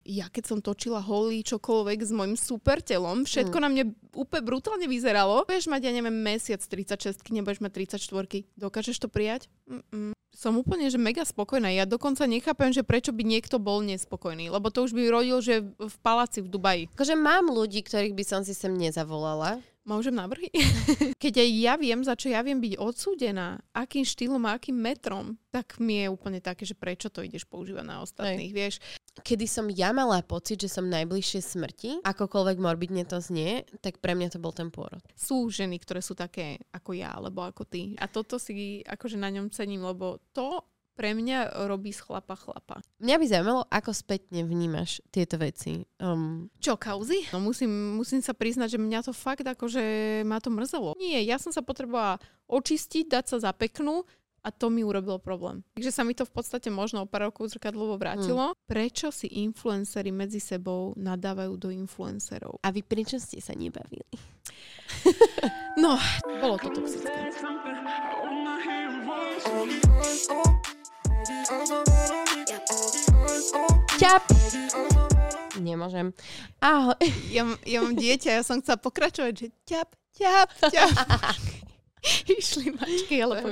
ja keď som točila holý čokoľvek s mojim super telom, všetko na mne úplne brutálne vyzeralo. Budeš mať, ja neviem, mesiac 36, nebudeš mať 34. Dokážeš to prijať? Som úplne, že mega spokojná. Ja dokonca nechápem, že prečo by niekto bol nespokojný, lebo to už by rodil, že v paláci v Dubaji. Akože mám ľudí, ktorých by som si sem nezavolala. Môžem návrhy? Keď aj ja viem, za čo ja viem byť odsúdená, akým štýlom a akým metrom, tak mi je úplne také, že prečo to ideš používať na ostatných, vieš. Kedy som ja mala pocit, že som najbližšie smrti, akokoľvek morbidne to znie, tak pre mňa to bol ten pôrod. Sú ženy, ktoré sú také ako ja, alebo ako ty. A toto si akože na ňom cením, lebo to pre mňa robí z chlapa. Mňa by zaujímalo, ako spätne vnímaš tieto veci. Čo, kauzy? No musím sa priznať, že mňa to fakt akože ma to mrzelo. Nie, ja som sa potrebovala očistiť, dať sa za peknú a to mi urobilo problém. Takže sa mi to v podstate možno o pár rokov zrkadlovo vrátilo. Prečo si influenceri medzi sebou nadávajú do influencerov? A vy prečo ste sa nebavili? No, bolo to toxické. Ťap! Nemôžem. Ahoj. Ja mám dieťa, ja som chcela pokračovať, že ťap. Išli mačky, ale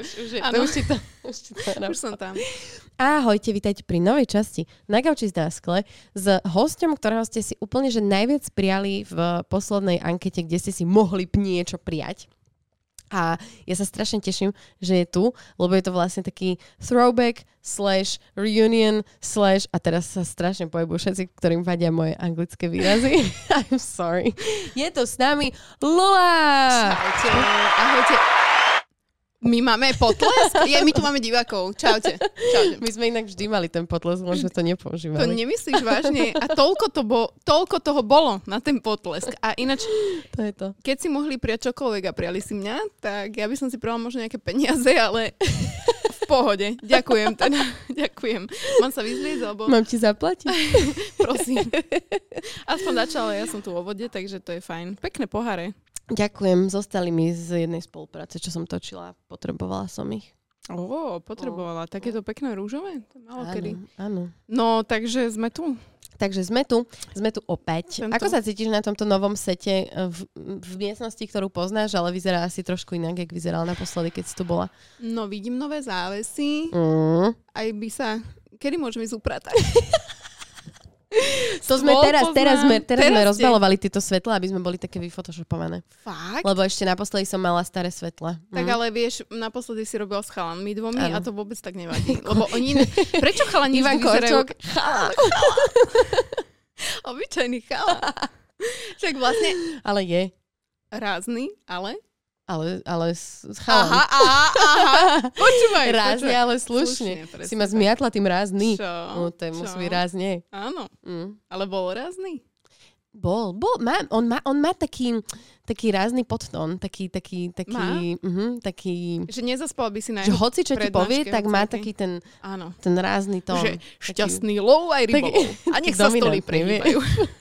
už som tam. Ahojte, vítajte pri novej časti Na gauči s Náskle s hosťom, ktorého ste si úplne že najviac prijali v poslednej ankete, kde ste si mohli niečo prijať. A ja sa strašne teším, že je tu, lebo je to vlastne taký throwback / reunion / a teraz sa strašne pohybujú všetci, ktorým vadia moje anglické výrazy. I'm sorry. Je tu s nami Lula! Čaute, ahojte. My máme potlesk? My tu máme divákov. Čaute. My sme inak vždy mali ten potlesk, len že to nepoužívali. To nemyslíš vážne? A toľko toho bolo na ten potlesk. A ináč, to je to. Keď si mohli prijať čokoľvek a prijali si mňa, tak ja by som si prijala možno nejaké peniaze, ale v pohode. Ďakujem teda. Ďakujem. Mám sa vyzrieť, alebo... Mám ti zaplatiť? Prosím. Aspoň začala, ja som tu vo vode, takže to je fajn. Pekné poháre. Ďakujem, zostali mi z jednej spolupráce, čo som točila, potrebovala som ich. Potrebovala. Takéto pekné rúžové? To málo kedy. Áno. No, takže sme tu. Sme tu opäť. Ako sa cítiš na tomto novom sete v miestnosti, ktorú poznáš, ale vyzerá asi trošku inak, jak vyzerala naposledy, keď si tu bola? No, vidím nové závesy. Aj by sa... Kedy môžeme ísť upratať? To sme teraz sme rozbalovali tieto svetlá, aby sme boli také vyfotoshopované. Fakt? Lebo ešte naposledy som mala staré svetla. Tak ale vieš, naposledy si robila s chalanmi dvomi a to vôbec tak nevadí. Lebo oni... Prečo chalani vždy vyzerajú... Chalan. Obyčajný chalan. Však vlastne... Ale je. Rázny, ale... Ale chalan. Aha. Počúvaj. Rázne, ale slušne. Si ma zmiatla tým rázny. Čo? No, to musí byť rázne. Áno. Ale bol rázny? Bol. On má taký rázny podtón. Taký... Že nezaspala by si na jeho Že hoci čo ti povie, tak má taký ten rázny tón. Že šťastný lov aj rybovou. A nech sa stoly prehýbajú.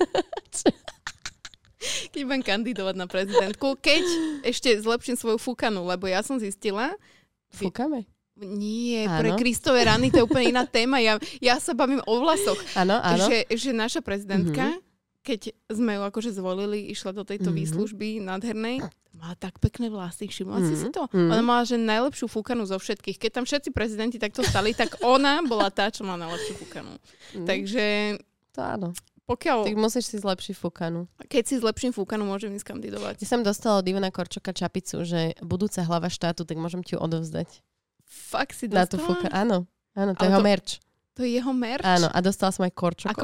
Keď budem kandidovať na prezidentku, keď ešte zlepším svoju fúkanu, lebo ja som zistila... Fúkame? Nie, pre Kristove rany to je úplne iná téma. Ja sa bavím o vlasoch. Áno. Že naša prezidentka, keď sme ju akože zvolili, išla do tejto výslužby nádhernej, mala tak pekné vlasy, všimla si to? Ona mala, že najlepšiu fúkanu zo všetkých. Keď tam všetci prezidenti takto stali, tak ona bola tá, čo mala najlepšiu fúkanu. Takže... To áno. Tak musíš si zlepšiť fúkanu. Keď si zlepším fúkanu, môžem ísť kandidovať. Ja som dostala od Ivana Korčoka čapicu, že budúca hlava štátu, tak môžem ti ju odovzdať. Fakt si dostala? Na tú fúkanu. Áno, to je jeho merch. To je jeho merch? Áno, a dostala som aj Korčok.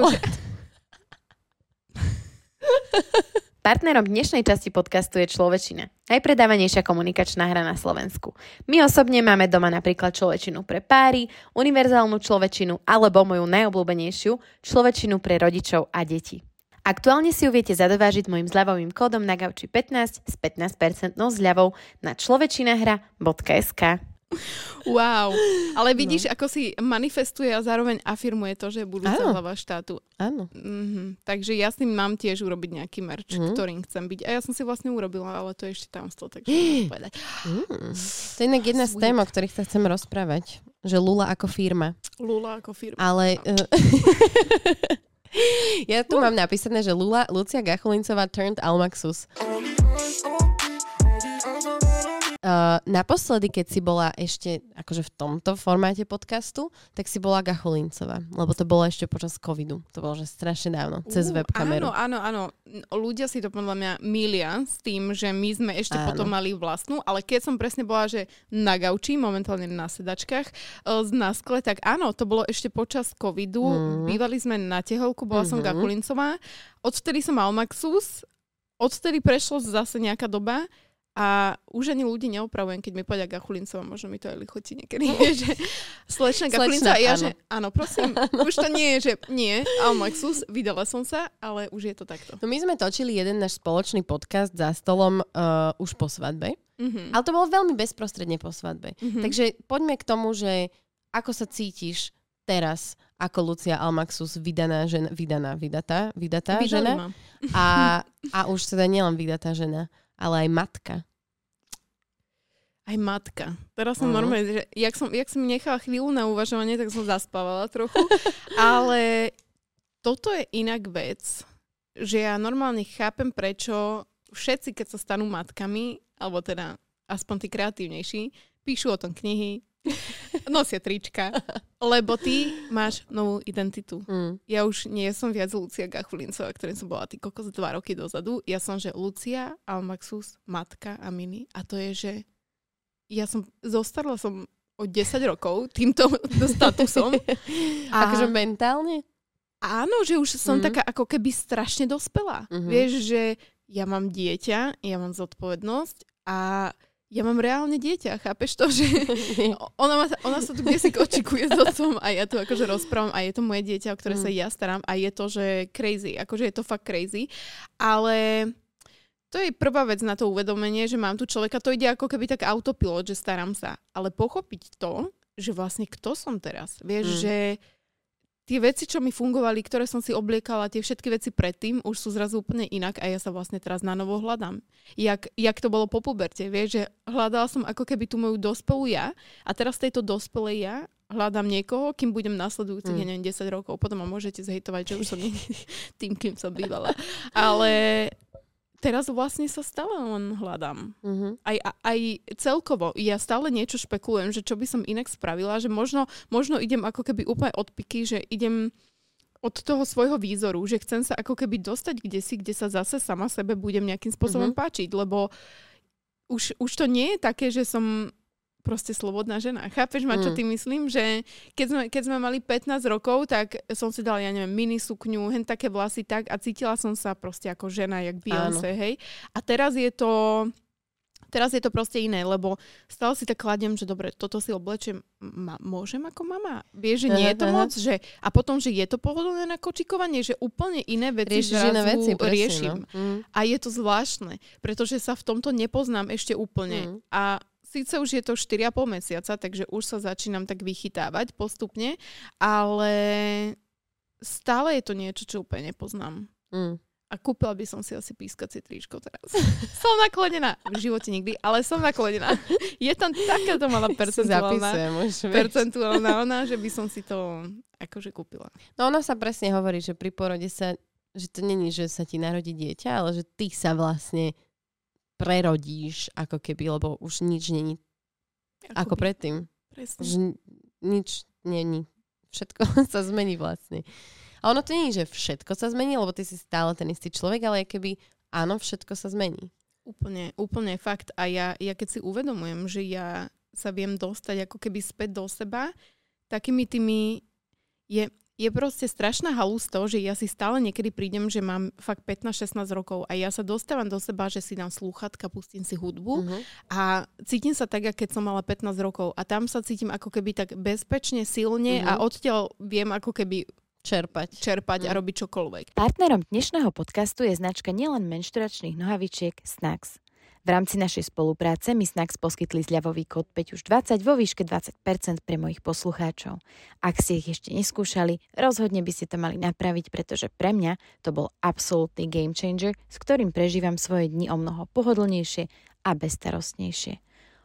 Partnerom dnešnej časti podcastu je Človečina, najpredávanejšia komunikačná hra na Slovensku. My osobne máme doma napríklad Človečinu pre páry, univerzálnu Človečinu alebo moju najobľúbenejšiu Človečinu pre rodičov a deti. Aktuálne si ju viete zadovážiť mojim zľavovým kódom na gauči 15 s 15% zľavou na človečinahra.sk. Wow, ale vidíš, ako si manifestuje a zároveň afirmuje to, že je budúca hlava štátu. Áno. Takže ja s tým mám tiež urobiť nejaký merch, ktorým chcem byť. A ja som si vlastne urobila, ale to je ešte tajomstvo, takže môžem povedať. To je inak jedna z tém, o ktorých sa chcem rozprávať. Že Lula ako firma. Lula ako firma. Ale... Ja tu mám napísané, že Lucia Gachulincová turned Almaxus. Naposledy, keď si bola ešte akože v tomto formáte podcastu, tak si bola Gachulincová, lebo to bolo ešte počas covidu. To bolo že strašne dávno, cez webkameru. Áno. Ľudia si to podľa mňa milia s tým, že my sme ešte potom mali vlastnú, ale keď som presne bola, že na gauči, momentálne na sedačkách, na skle, tak áno, to bolo ešte počas covidu. Bývali sme na Teholku, bola som Gachulincová. Odvtedy som Almaxus, odvtedy prešlo zase nejaká doba. A už ani ľudí neopravujem, keď mi povedia Gachulincová, možno mi to aj lichotí niekedy, že slečna Gachulincová, ja že áno, prosím, už to nie je, že nie, Almaxus, vydala som sa, ale už je to takto. No my sme točili jeden náš spoločný podcast za stolom už po svadbe, ale to bolo veľmi bezprostredne po svadbe. Takže poďme k tomu, že ako sa cítiš teraz ako Lucia Almaxus, vydatá žena a už teda nielen vydatá žena, ale aj matka. Aj matka. Teraz som normálne, že jak som mi nechala chvíľu na uvažovanie, tak som zaspávala trochu. Ale toto je inak vec, že ja normálne chápem, prečo všetci, keď sa stanú matkami, alebo teda aspoň tí kreatívnejší, píšu o tom knihy, nosia trička, lebo ty máš novú identitu. Ja už nie som viac Lucia Gachulincová, ktorým som bola ty kokos 2 roky dozadu. Ja som, že Lucia Almaxus, matka a mini. A to je, že ja som zostarla som o 10 rokov týmto statusom. Akože mentálne? Áno, že už som taká ako keby strašne dospelá. Vieš, že ja mám dieťa, ja mám zodpovednosť a ja mám reálne dieťa, chápeš to, že ona sa tu kdesi kočikuje s otcom a ja tu akože rozprávam a je to moje dieťa, o ktoré sa ja starám a je to, že crazy, akože je to fakt crazy, ale to je prvá vec na to uvedomenie, že mám tu človeka, to ide ako keby tak autopilot, že starám sa, ale pochopiť to, že vlastne kto som teraz, vieš, že tie veci, čo mi fungovali, ktoré som si obliekala, tie všetky veci predtým, už sú zrazu úplne inak a ja sa vlastne teraz na novo hľadám. Jak to bolo po puberte, vieš, že hľadala som ako keby tú moju dospelú ja a teraz tejto dospelej ja hľadám niekoho, kým budem nasledujúcich, ja neviem, 10 rokov. Potom ma môžete zhejtovať, že už som tým, kým som bývala. Ale teraz vlastne sa stále len hľadám. Aj celkovo. Ja stále niečo špekulujem, že čo by som inak spravila, že možno idem ako keby úplne od piky, že idem od toho svojho výzoru, že chcem sa ako keby dostať kde sa zase sama sebe budem nejakým spôsobom páčiť, lebo už to nie je také, že som proste slobodná žena. Chápeš ma, čo ty myslím? Že keď sme mali 15 rokov, tak som si dala, ja neviem, mini sukňu, hen také vlasy tak a cítila som sa proste ako žena, jak Beyoncé, hej. A teraz je to proste iné, lebo stále si tak kladiem, že dobre, toto si oblečiem, môžem ako mama? Vieš, že nie je to moc? Že, a potom, že je to pohodlné na kočikovanie, že úplne iné veci zrazu riešim. A je to zvláštne, pretože sa v tomto nepoznám ešte úplne. A síce už je to 4,5 mesiaca, takže už sa začínam tak vychytávať postupne, ale stále je to niečo, čo úplne nepoznám. A kúpila by som si asi pískacie tričko teraz. Som naklonená. V živote nikdy, ale som naklonená. Je tam takáto malá percentuálna ona, že by som si to akože kúpila. No ono sa presne hovorí, že pri porode sa, že to není, že sa ti narodí dieťa, ale že ty sa vlastne prerodíš ako keby, lebo už nič není ako predtým. Presne. Nič není. Všetko sa zmení vlastne. A ono to nie je, že všetko sa zmení, lebo ty si stále ten istý človek, ale keby áno, všetko sa zmení. Úplne fakt. A ja keď si uvedomujem, že ja sa viem dostať ako keby späť do seba, takými tými je proste strašná halus to, že ja si stále niekedy prídem, že mám fakt 15-16 rokov a ja sa dostávam do seba, že si dám slúchatka, pustím si hudbu a cítim sa tak, keď som mala 15 rokov a tam sa cítim ako keby tak bezpečne, silne a odtiaľ viem ako keby čerpať a robiť čokoľvek. Partnerom dnešného podcastu je značka nielen menštruačných nohavičiek Snacks. V rámci našej spolupráce mi Snacks poskytli zľavový kód 5 už 20 vo výške 20% pre mojich poslucháčov. Ak ste ich ešte neskúšali, rozhodne by ste to mali napraviť, pretože pre mňa to bol absolútny game changer, s ktorým prežívam svoje dni o mnoho pohodlnejšie a bezstarostnejšie.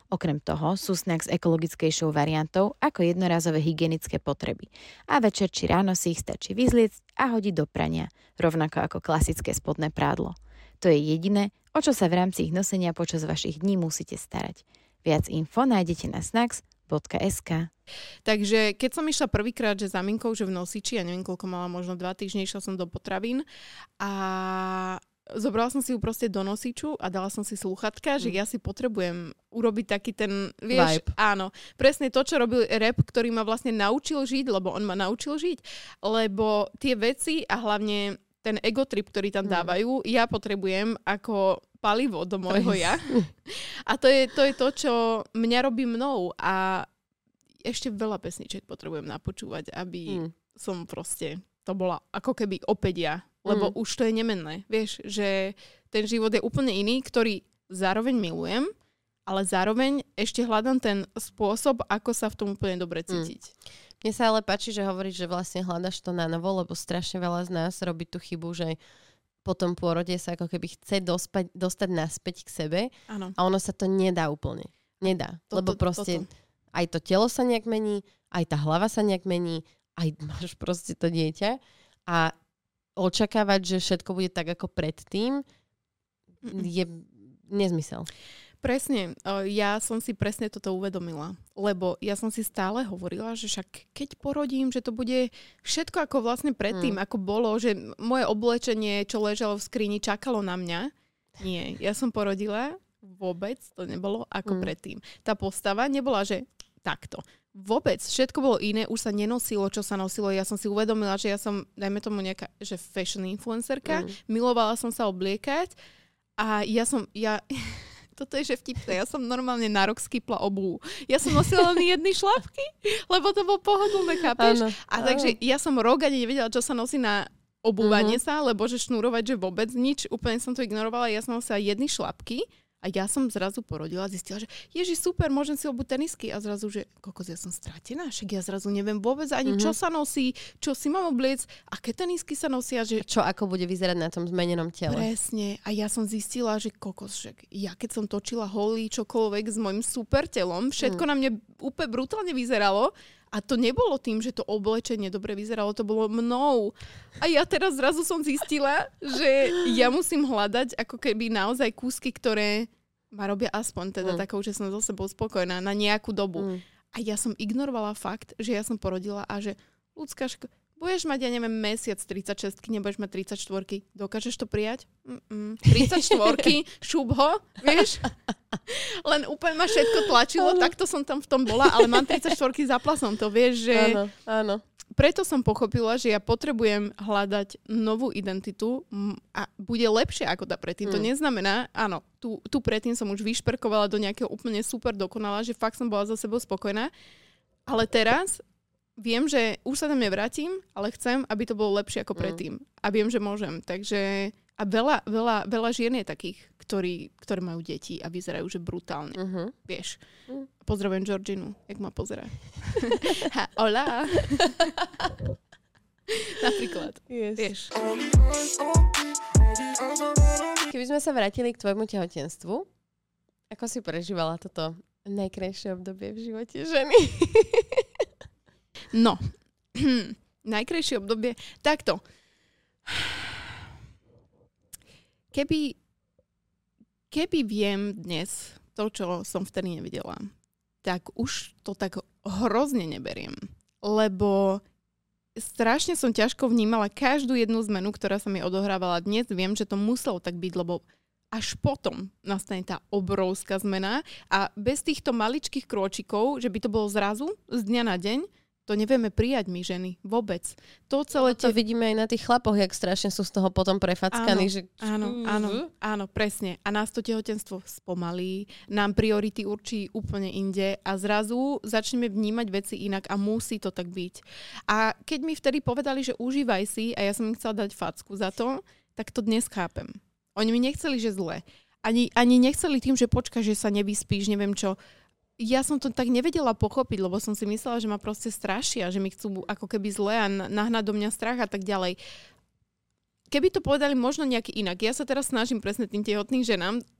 Okrem toho sú snacks ekologickejšou variantou ako jednorazové hygienické potreby. A večer či ráno si ich stačí vyzliecť a hodiť do prania, rovnako ako klasické spodné prádlo. To je jediné, o čo sa v rámci ich nosenia počas vašich dní musíte starať. Viac info nájdete na snacks.sk. Takže keď som išla prvýkrát, že za Minkou, že v nosiči, ja neviem koľko mala, možno 2 týždne, išla som do potravín a zobrala som si ju proste do nosiču a dala som si slúchatka, že ja si potrebujem urobiť taký ten, vieš, vibe. Áno, presne to, čo robil rap, ktorý ma vlastne naučil žiť, lebo on ma naučil žiť, lebo tie veci a hlavne ten egotrip, ktorý tam dávajú, ja potrebujem ako palivo do môjho ja. A to je to, čo mňa robí mnou a ešte veľa pesniček potrebujem napočúvať, aby som proste, to bola ako keby opäť ja. Lebo už to je nemenné. Vieš, že ten život je úplne iný, ktorý zároveň milujem, ale zároveň ešte hľadám ten spôsob, ako sa v tom úplne dobre cítiť. Mne sa ale páči, že hovoríš, že vlastne hľadaš to na novo, lebo strašne veľa z nás robí tú chybu, že po tom pôrode sa ako keby chce dostať naspäť k sebe. Áno. A ono sa to nedá úplne. Nedá. Lebo proste aj to telo sa nejak mení, aj tá hlava sa nejak mení, aj máš proste to dieťa a očakávať, že všetko bude tak ako predtým, je nezmysel. Presne. Ja som si presne toto uvedomila. Lebo ja som si stále hovorila, že však keď porodím, že to bude všetko ako vlastne predtým, ako bolo, že moje oblečenie, čo ležalo v skrini, čakalo na mňa. Nie. Ja som porodila, vôbec to nebolo ako predtým. Tá postava nebola, že takto. Vôbec, všetko bolo iné, už sa nenosilo, čo sa nosilo. Ja som si uvedomila, že ja som, dajme tomu nejaká, že fashion influencerka, milovala som sa obliekať a toto je, že vtipné, ja som normálne na rok skipla obuv. Ja som nosila len jedny šlapky, lebo to bolo pohodlné, chápeš? Áno, a takže ja som rok ani nevedela, čo sa nosí na obúvanie sa, lebo že šnúrovať, že vôbec nič, úplne som to ignorovala, ja som nosila jedny šlapky. A ja som zrazu porodila a zistila, že Ježi, super, môžem si obuť tenisky. A zrazu, že kokos, ja som stratená, však ja zrazu neviem vôbec ani, čo sa nosí, čo si mám obliec, aké tenisky sa nosia. Že... Čo ako bude vyzerať na tom zmenenom tele. Presne. A ja som zistila, že kokos, však ja keď som točila holý čokoľvek s mojim super telom, všetko na mne úplne brutálne vyzeralo. A to nebolo tým, že to oblečenie dobre vyzeralo, to bolo mnou. A ja teraz zrazu som zistila, že ja musím hľadať ako keby naozaj kúsky, ktoré ma robia aspoň teda takou, že som so sebou spokojná na nejakú dobu. A ja som ignorovala fakt, že ja som porodila a že ľudská budeš mať, ja neviem, mesiac 36, nebudeš mať 34. Dokážeš to prijať? 34, šup ho, vieš? Len úplne ma všetko tlačilo, takto som tam v tom bola, ale mám 34, zapla som to, vieš, že... Áno. Preto som pochopila, že ja potrebujem hľadať novú identitu a bude lepšie ako tá predtým. To neznamená, áno, tu predtým som už vyšperkovala do nejakého úplne super dokonala, že fakt som bola za sebou spokojná, ale teraz viem, že už sa tam nevrátim, ale chcem, aby to bolo lepšie ako predtým. A viem, že môžem. Takže a veľa žien je takých, ktoré majú deti a vyzerajú, že brutálne. Vieš. Pozdravujem Georginu, jak ma pozerá. Hola. Napríklad. Yes. Vieš. Keby sme sa vrátili k tvojmu tehotenstvu, ako si prežívala toto najkrajšie obdobie v živote ženy? No, najkrajšie obdobie. Takto. Keby viem dnes to, čo som vtedy nevidela, tak už to tak hrozne neberiem. Lebo strašne som ťažko vnímala každú jednu zmenu, ktorá sa mi odohrávala dnes. Viem, že to muselo tak byť, lebo až potom nastane tá obrovská zmena a bez týchto maličkých krôčikov, že by to bolo zrazu z dňa na deň, to nevieme prijať my ženy. Vôbec. To celé to vidíme aj na tých chlapoch, jak strašne sú z toho potom prefackaní. Áno, presne. A nás to tehotenstvo spomalí, nám priority určí úplne inde a zrazu začneme vnímať veci inak a musí to tak byť. A keď mi vtedy povedali, že užívaj si a ja som im chcela dať facku za to, tak to dnes chápem. Oni mi nechceli, že zle. Ani nechceli tým, že počka, že sa nevyspíš, neviem čo. Ja som to tak nevedela pochopiť, lebo som si myslela, že ma proste strašia, že mi chcú ako keby zle a nahnať do mňa strach a tak ďalej. Keby to povedali možno nejaký inak. Ja sa teraz snažím presne tým tehotným ženám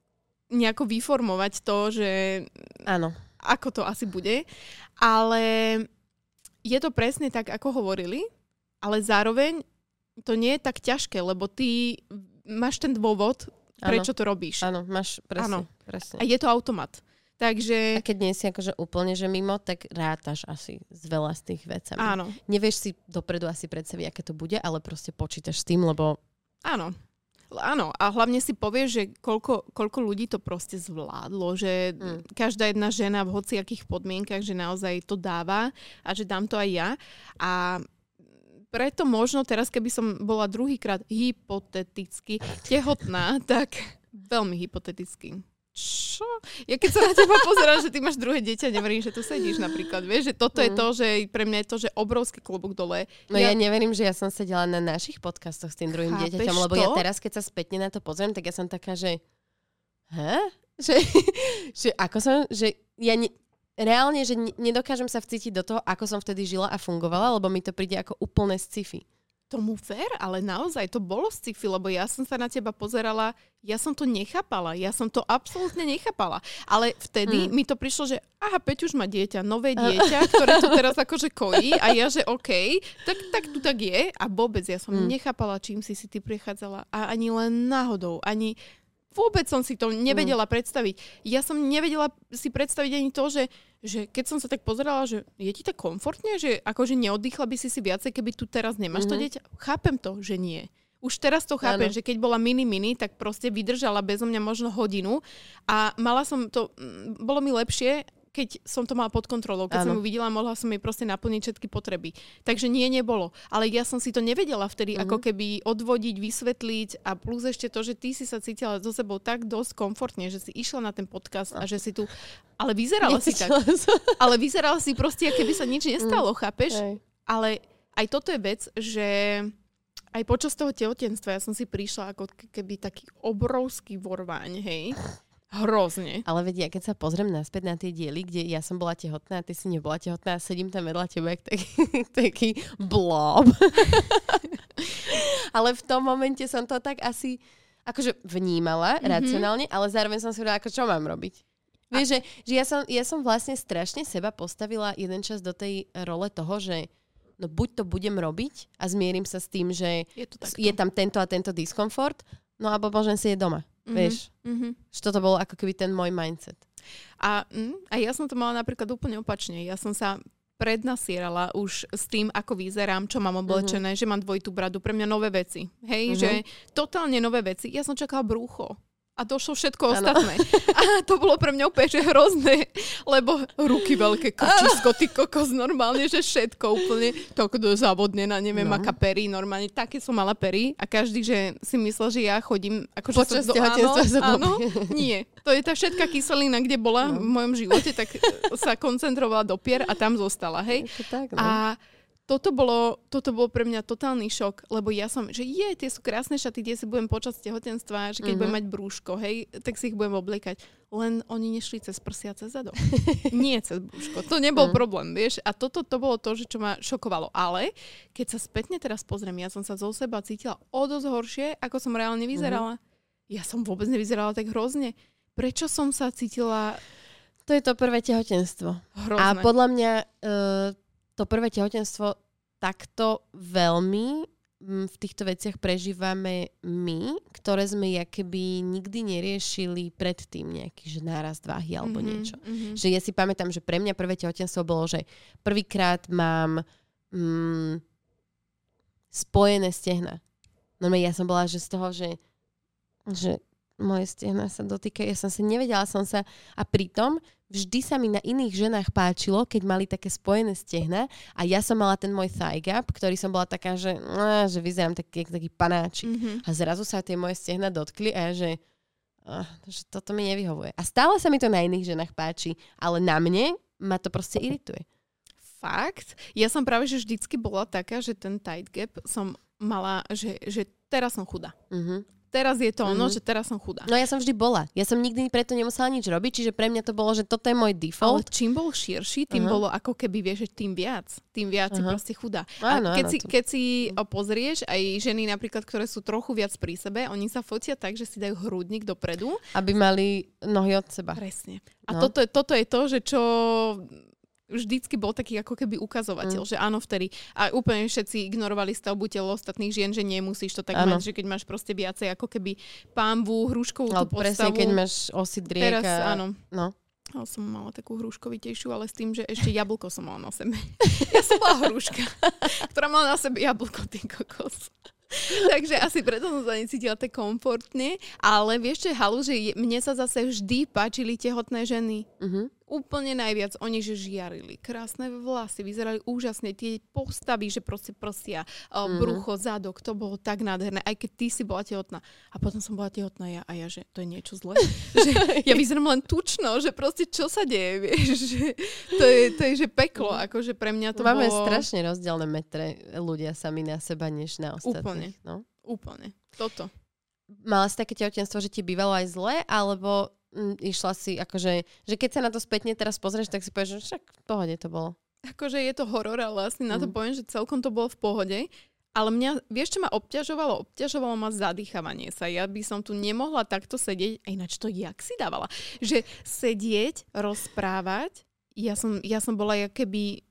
nejako vyformovať to, že Áno. ako to asi bude. Ale je to presne tak, ako hovorili, ale zároveň to nie je tak ťažké, lebo ty máš ten dôvod, prečo to robíš. Áno, máš presne. A je to automat. Takže... A keď nie si akože úplne že mimo, tak rátaš asi z veľa z tých vecami. Áno. Nevieš si dopredu asi predstaviť, aké to bude, ale proste počítaš s tým, lebo... Áno, a hlavne si povieš, že koľko ľudí to proste zvládlo, že každá jedna žena v hociakých podmienkach, že naozaj to dáva a že dám to aj ja. A preto možno teraz, keby som bola druhýkrát hypoteticky tehotná, tak veľmi hypoteticky. Čo? Ja keď sa na teba pozerám, že ty máš druhé dieťa, neverím, že tu sedíš napríklad. Vieš, že toto je to, že pre mňa je to, že obrovský klobúk dole. No ja neverím, že ja som sedela na našich podcastoch s tým druhým dieťaťom, lebo ja teraz, keď sa spätne na to pozriem, tak ja som taká, že že ako som, že ja reálne, že nedokážem sa vcítiť do toho, ako som vtedy žila a fungovala, lebo mi to príde ako úplné sci-fi. Tomu ver, ale naozaj to bolo sci-fi, lebo ja som sa na teba pozerala, ja som to nechápala, ja som to absolútne nechápala. Ale vtedy mi to prišlo, že Peť už má dieťa, nové dieťa, ktoré to teraz akože kojí a ja, že OK, tak tu tak je a vôbec ja som nechápala, čím si ty prechádzala a ani len náhodou, ani vôbec som si to nevedela predstaviť. Ja som nevedela si predstaviť ani to, že keď som sa tak pozerala, že je ti tak komfortne, že akože neoddychla by si viacej, keby tu teraz nemáš to dieťa. Chápem to, že nie. Už teraz to chápem, že keď bola mini, tak proste vydržala bezo mňa možno hodinu a mala som to, bolo mi lepšie, keď som to mala pod kontrolou. Keď som ju videla, mohla som jej proste naplniť všetky potreby. Takže nebolo. Ale ja som si to nevedela vtedy ako keby odvodiť, vysvetliť a plus ešte to, že ty si sa cítila so sebou tak dosť komfortne, že si išla na ten podcast a že si tu... Ale vyzerala si tak. Ale vyzerala si proste, keby sa nič nestalo, chápeš? Ale aj toto je vec, že aj počas toho tehotenstva ja som si prišla ako keby taký obrovský vorváň, hej. Hrozne. Ale vedia, keď sa pozriem naspäť na tie diely, kde ja som bola tehotná a ty si nebola tehotná a sedím tam vedľa teba jak taký blob. Ale v tom momente som to tak asi akože vnímala racionálne, ale zároveň som si povedala, ako čo mám robiť. Vieš, že ja som vlastne strašne seba postavila jeden čas do tej role toho, že no buď to budem robiť a zmierim sa s tým, že je tam tento a tento diskomfort, no alebo môžem si je doma. Vieš, že toto bolo ako keby ten môj mindset. A ja som to mala napríklad úplne opačne. Ja som sa prednasierala už s tým, ako vyzerám, čo mám oblečené, že mám dvojitú bradu, pre mňa nové veci. Hej, že totálne nové veci. Ja som čakala brúcho. A došlo všetko ostatné. A to bolo pre mňa úplne že hrozné, lebo ruky veľké, krčisko, ty kokos, normálne, že všetko úplne, to závodnená, neviem, aká pery, normálne, také som mala pery a každý, že si myslel, že ja chodím, akože počas tehotenstva áno, nie. To je tá všetká kyselina, kde bola v mojom živote, tak sa koncentrovala do pier a tam zostala, hej. Tak, a toto bolo pre mňa totálny šok, lebo ja som, že tie sú krásne šaty, tie si budem počas tehotenstva, že keď budem mať brúško, hej, tak si ich budem obliekať. Len oni nešli cez prsia, cez zadok. Nie cez brúško. To nebol problém, vieš. A toto bolo to, čo ma šokovalo. Ale keď sa spätne teraz pozriem, ja som sa zo seba cítila o dosť horšie, ako som reálne vyzerala. Ja som vôbec nevyzerala tak hrozne. Prečo som sa cítila... To je to prvé tehotenstvo. Hrozné. A podľa mňa... to prvé tehotenstvo takto veľmi v týchto veciach prežívame my, ktoré sme keby nikdy neriešili predtým nejaký že nárast váhy alebo niečo. Že ja si pamätám, že pre mňa prvé tehotenstvo bolo, že prvýkrát mám spojené stehna. No ja som bola, že z toho, že moje stehna sa dotýkajú. Ja som sa nevedela, a pritom vždy sa mi na iných ženách páčilo, keď mali také spojené stehna a ja som mala ten môj thigh gap, ktorý som bola taká, že vyzerám taký panáčik. A zrazu sa tie moje stehna dotkli a ja, že toto mi nevyhovuje. A stále sa mi to na iných ženách páči, ale na mne ma to proste irituje. Fakt? Ja som práve, že vždycky bola taká, že ten tight gap som mala, že teraz som chudá. Teraz je to ono, že teraz som chudá. No ja som vždy bola. Ja som nikdy preto nemusela nič robiť, čiže pre mňa to bolo, že toto je môj Ale default. čím bol širší, tým bolo ako keby, vieš, že tým viac si proste chudá. Áno, A áno, keď si pozrieš, aj ženy napríklad, ktoré sú trochu viac pri sebe, oni sa fotia tak, že si dajú hrudník dopredu. Aby mali nohy od seba. Presne. A No. toto je to, že čo vždycky bol taký ako keby ukazovateľ, že áno, vtedy. A úplne všetci ignorovali stavbu tela ostatných žien, že nemusíš to tak mať, že keď máš proste viacej ako keby pánvu, hruškovú tú presne, postavu. keď máš osy drieka. Teraz áno. No. Ale som mala takú hruškovitejšiu, ale s tým, že ešte jablko som mala na sebe. Ja som bola hruška, ktorá mala na sebe jablko, ty kokos. Takže asi preto som sa necítila tak komfortne. Ale vieš čo je halu, že mne sa zase vždy páčili tehotné ženy. Úplne najviac. Oni, že žiarili. Krásne vlasy, vyzerali úžasne. Tie postavy, že proste prsia, brucho, zadok, to bolo tak nádherné. Aj keď ty si bola tehotná. A potom som bola tehotná ja. A ja, že to je niečo zlé. Že ja vyzerám len tučno, že proste čo sa deje, vieš. Že to je že peklo. Akože pre mňa to Máme bolo... strašne rozdielne metre ľudia sami na seba, než na ostatných. No? Úplne. Toto. Mala si také tehotenstvo, že ti bývalo aj zle, alebo išla si akože, že keď sa na to spätne teraz pozrieš, tak si povieš, že však v pohode to bolo. Akože je to horor, ale asi na to poviem, že celkom to bolo v pohode. Ale mňa, vieš čo ma obťažovalo? Obťažovalo ma zadýchavanie sa. Ja by som tu nemohla takto sedieť, a ináč to jak si dávala. Že sedieť, rozprávať, ja som bola keby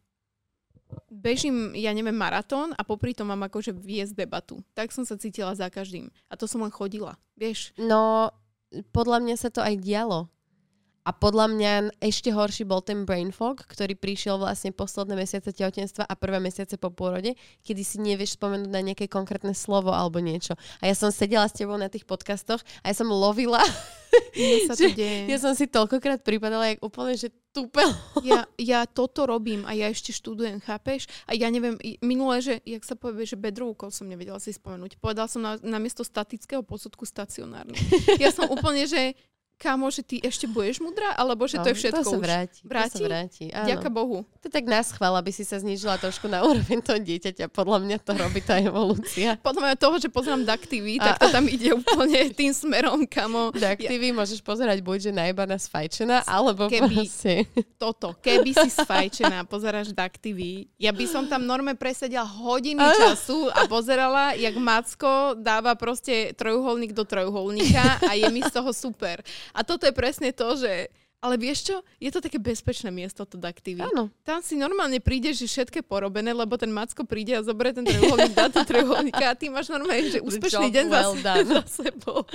bežím, ja neviem, maratón a popri tom mám akože viesť debatu. Tak som sa cítila za každým. A to som len chodila, vieš. No, podľa mňa sa to aj dialo. A podľa mňa ešte horší bol ten brain fog, ktorý prišiel vlastne posledné mesiace tehotenstva a prvé mesiace po pôrode, kedy si nevieš spomenúť na nejaké konkrétne slovo alebo niečo. A ja som sedela s tebou na tých podcastoch a ja som lovila. Sa to deje. Ja som si toľkokrát pripadala jak úplne, že tupel. Ja toto robím a ja ešte študujem, chápeš? A ja neviem, minulé, že, jak sa povie, že bedrovkou som nevedela si spomenúť. Povedala som namiesto statického posudku stacionárny. Ja som úplne, že kámo, že ty ešte budeš mudrá, alebo že to je všetko to sa už? vráti. Vráti? To sa vráti, áno. Ďaká Bohu. To je tak naschvál, aby si sa znížila trošku na úroveň toho dieťaťa. Podľa mňa to robí tá evolúcia. Podľa mňa toho, že pozerám Duck TV, tak to tam ide úplne tým smerom, kamo. Duck TV môžeš pozerať buď, že najbaná sfajčená, alebo proste... Keby si sfajčená, pozeráš Duck TV, ja by som tam normálne presedela hodiny času a pozerala, jak Macko dáva proste trojuholník do trojuholníka a je mi z toho super. A toto je presne to, že... Ale vieš čo? Je to také bezpečné miesto, to Duck TV. Áno. Tam si normálne prídeš, že všetko je porobené, lebo ten Macko príde a zoberie ten trojuholník, dá to trojuholníka a ty máš normálne, že úspešný deň za sebou.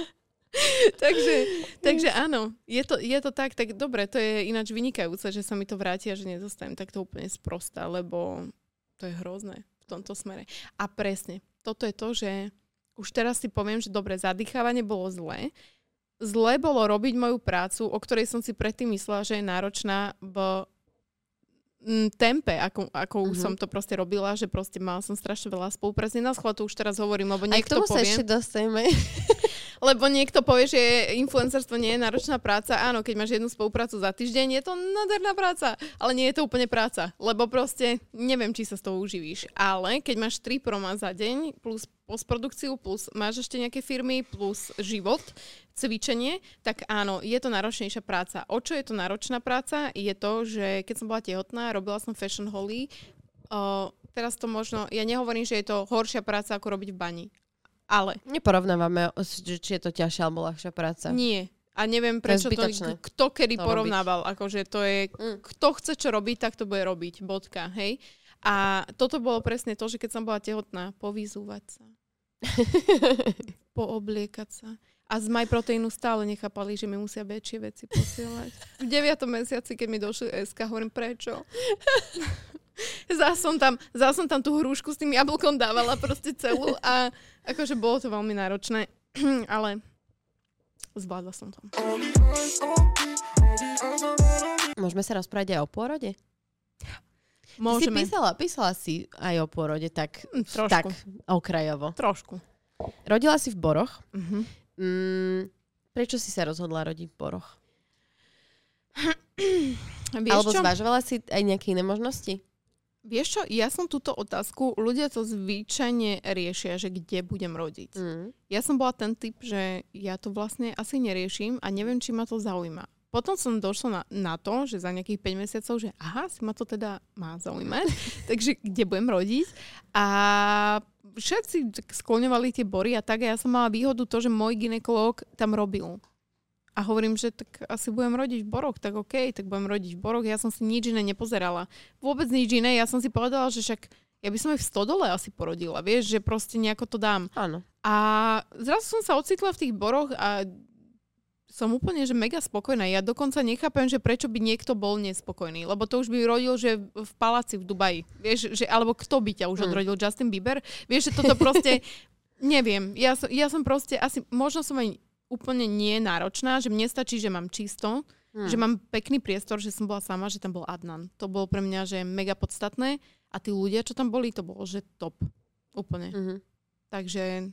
takže áno, je to tak dobre, to je ináč vynikajúce, že sa mi to vráti a že nezostanem takto úplne sprostá, lebo to je hrozné v tomto smere. A presne, toto je to, že už teraz si poviem, že dobre, zadýchávanie bolo zlé. Zlé bolo robiť moju prácu, o ktorej som si predtým myslela, že je náročná v tempe, ako som to proste robila, že proste mala som strašne veľa spolupráce. Na schvál to už teraz hovorím, lebo niekto povie... Aj k tomu sa ešte dostaneme. Lebo niekto povie, že influencerstvo nie je náročná práca. Áno, keď máš jednu spoluprácu za týždeň, je to nádherná práca. Ale nie je to úplne práca. Lebo proste neviem, či sa z toho uživíš. Ale keď máš 3 proma za deň, plus postprodukciu, plus máš ešte nejaké firmy, plus život, cvičenie, tak áno, je to náročnejšia práca. O čo je to náročná práca? Je to, že keď som bola tehotná, robila som Fashion Holly. Teraz to možno... Ja nehovorím, že je to horšia práca, ako robiť v bani. Ale... Neporovnávame, či je to ťažšia alebo ľahšia práca. Nie. A neviem, prečo to kto kedy to porovnával. Akože to je, kto chce čo robiť, tak to bude robiť. Bodka, hej. A toto bolo presne to, že keď som bola tehotná, povyzúvať sa. Poobliekať sa. A z MyProteinu stále nechápali, že mi musia väčšie veci posielať. V 9. mesiaci, keď mi došli SK, hovorím, prečo? Zás som tam tú hrušku s tým jablkom dávala proste celú a akože bolo to veľmi náročné, ale zvládla som to. Môžeme sa rozprávať aj o pôrode? Môžeme. Ty si písala si aj o pôrode, tak okrajovo. Trošku. Rodila si v Boroch. Prečo si sa rozhodla rodiť v Boroch? Vieš Alebo čo? zvažovala si aj nejaké iné možnosti? Vieš čo, ja som túto otázku, ľudia to zvyčajne riešia, že kde budem rodiť. Ja som bola ten typ, že ja to vlastne asi neriešim a neviem, či ma to zaujíma. Potom som došla na to, že za nejakých 5 mesiacov, že si ma to teda má zaujímať, takže kde budem rodiť. A všetci skloňovali tie bory a tak, a ja som mala výhodu to, že môj gynekológ tam robil. A hovorím, že tak asi budem rodiť v Boroch, tak okej, tak budem rodiť v Boroch. Ja som si nič iné nepozerala. Vôbec nič iné. Ja som si povedala, že však ja by som aj v Stodole asi porodila, vieš, že proste nejako to dám. Áno. A zrazu som sa ocitla v tých Boroch a som úplne, že mega spokojná. Ja dokonca nechápem, že prečo by niekto bol nespokojný, lebo to už by rodil, že v paláci v Dubaji. Vieš, že, alebo kto by ťa už odrodil, Justin Bieber? Vieš, že toto proste, neviem. Ja som proste, asi, možno som aj úplne nie náročná, že mne stačí, že mám čisto, že mám pekný priestor, že som bola sama, že tam bol Adnan. To bolo pre mňa, že mega podstatné a tí ľudia, čo tam boli, to bolo, že top. Úplne. Takže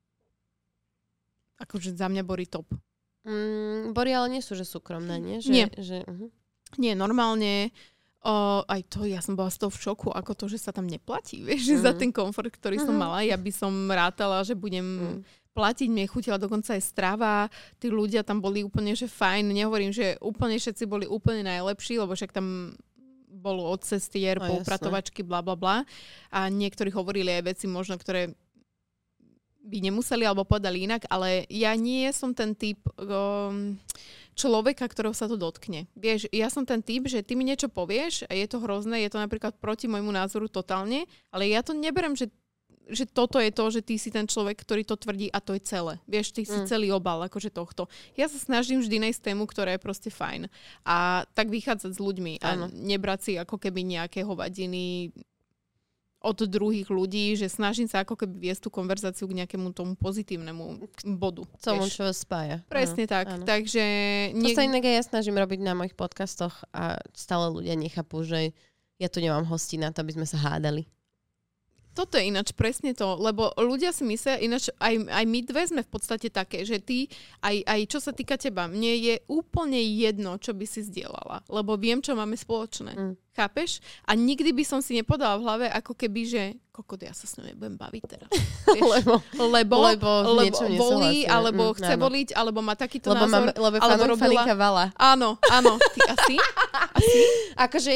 akože za mňa boli top. Bory ale nie sú, že súkromné, nie? Že, nie. Nie, normálne aj to, ja som bola z toho v šoku, ako to, že sa tam neplatí, vieš, že za ten komfort, ktorý som mala, ja by som rátala, že budem platiť, mne chutila dokonca aj strava, tí ľudia tam boli úplne, že fajn, nehovorím, že úplne všetci boli úplne najlepší, lebo však tam bolo od cestier, poupratovačky, bla bla bla a niektorí hovorili aj veci možno, ktoré by nemuseli alebo povedali inak, ale ja nie som ten typ človeka, ktorého sa to dotkne. Vieš, ja som ten typ, že ty mi niečo povieš a je to hrozné, je to napríklad proti môjmu názoru totálne, ale ja to neberem, že toto je to, že ty si ten človek, ktorý to tvrdí a to je celé. Vieš, ty si celý obal akože tohto. Ja sa snažím vždy nájsť tému, ktorá je proste fajn. A tak vychádzať s ľuďmi a nebrať si ako keby nejaké hovadiny od druhých ľudí, že snažím sa ako keby viesť tú konverzáciu k nejakému tomu pozitívnemu bodu. Tomu, čo vás spája. Presne tak. Áno. Takže to sa inak aj ja snažím robiť na mojich podcastoch a stále ľudia nechápu, že ja tu nemám hosti na to, aby sme sa hádali. Toto je ináč presne to, lebo ľudia si myslia, ináč aj my dve sme v podstate také, že ty, aj čo sa týka teba, mne je úplne jedno, čo by si zdieľala, lebo viem, čo máme spoločné. Chápeš? A nikdy by som si nepodala v hlave, ako keby, že ja sa s ňou nebudem baviť teraz. lebo volí, alebo chce voliť, alebo má takýto názor. Lebo faninka Vala. Áno, ty asi? Akože...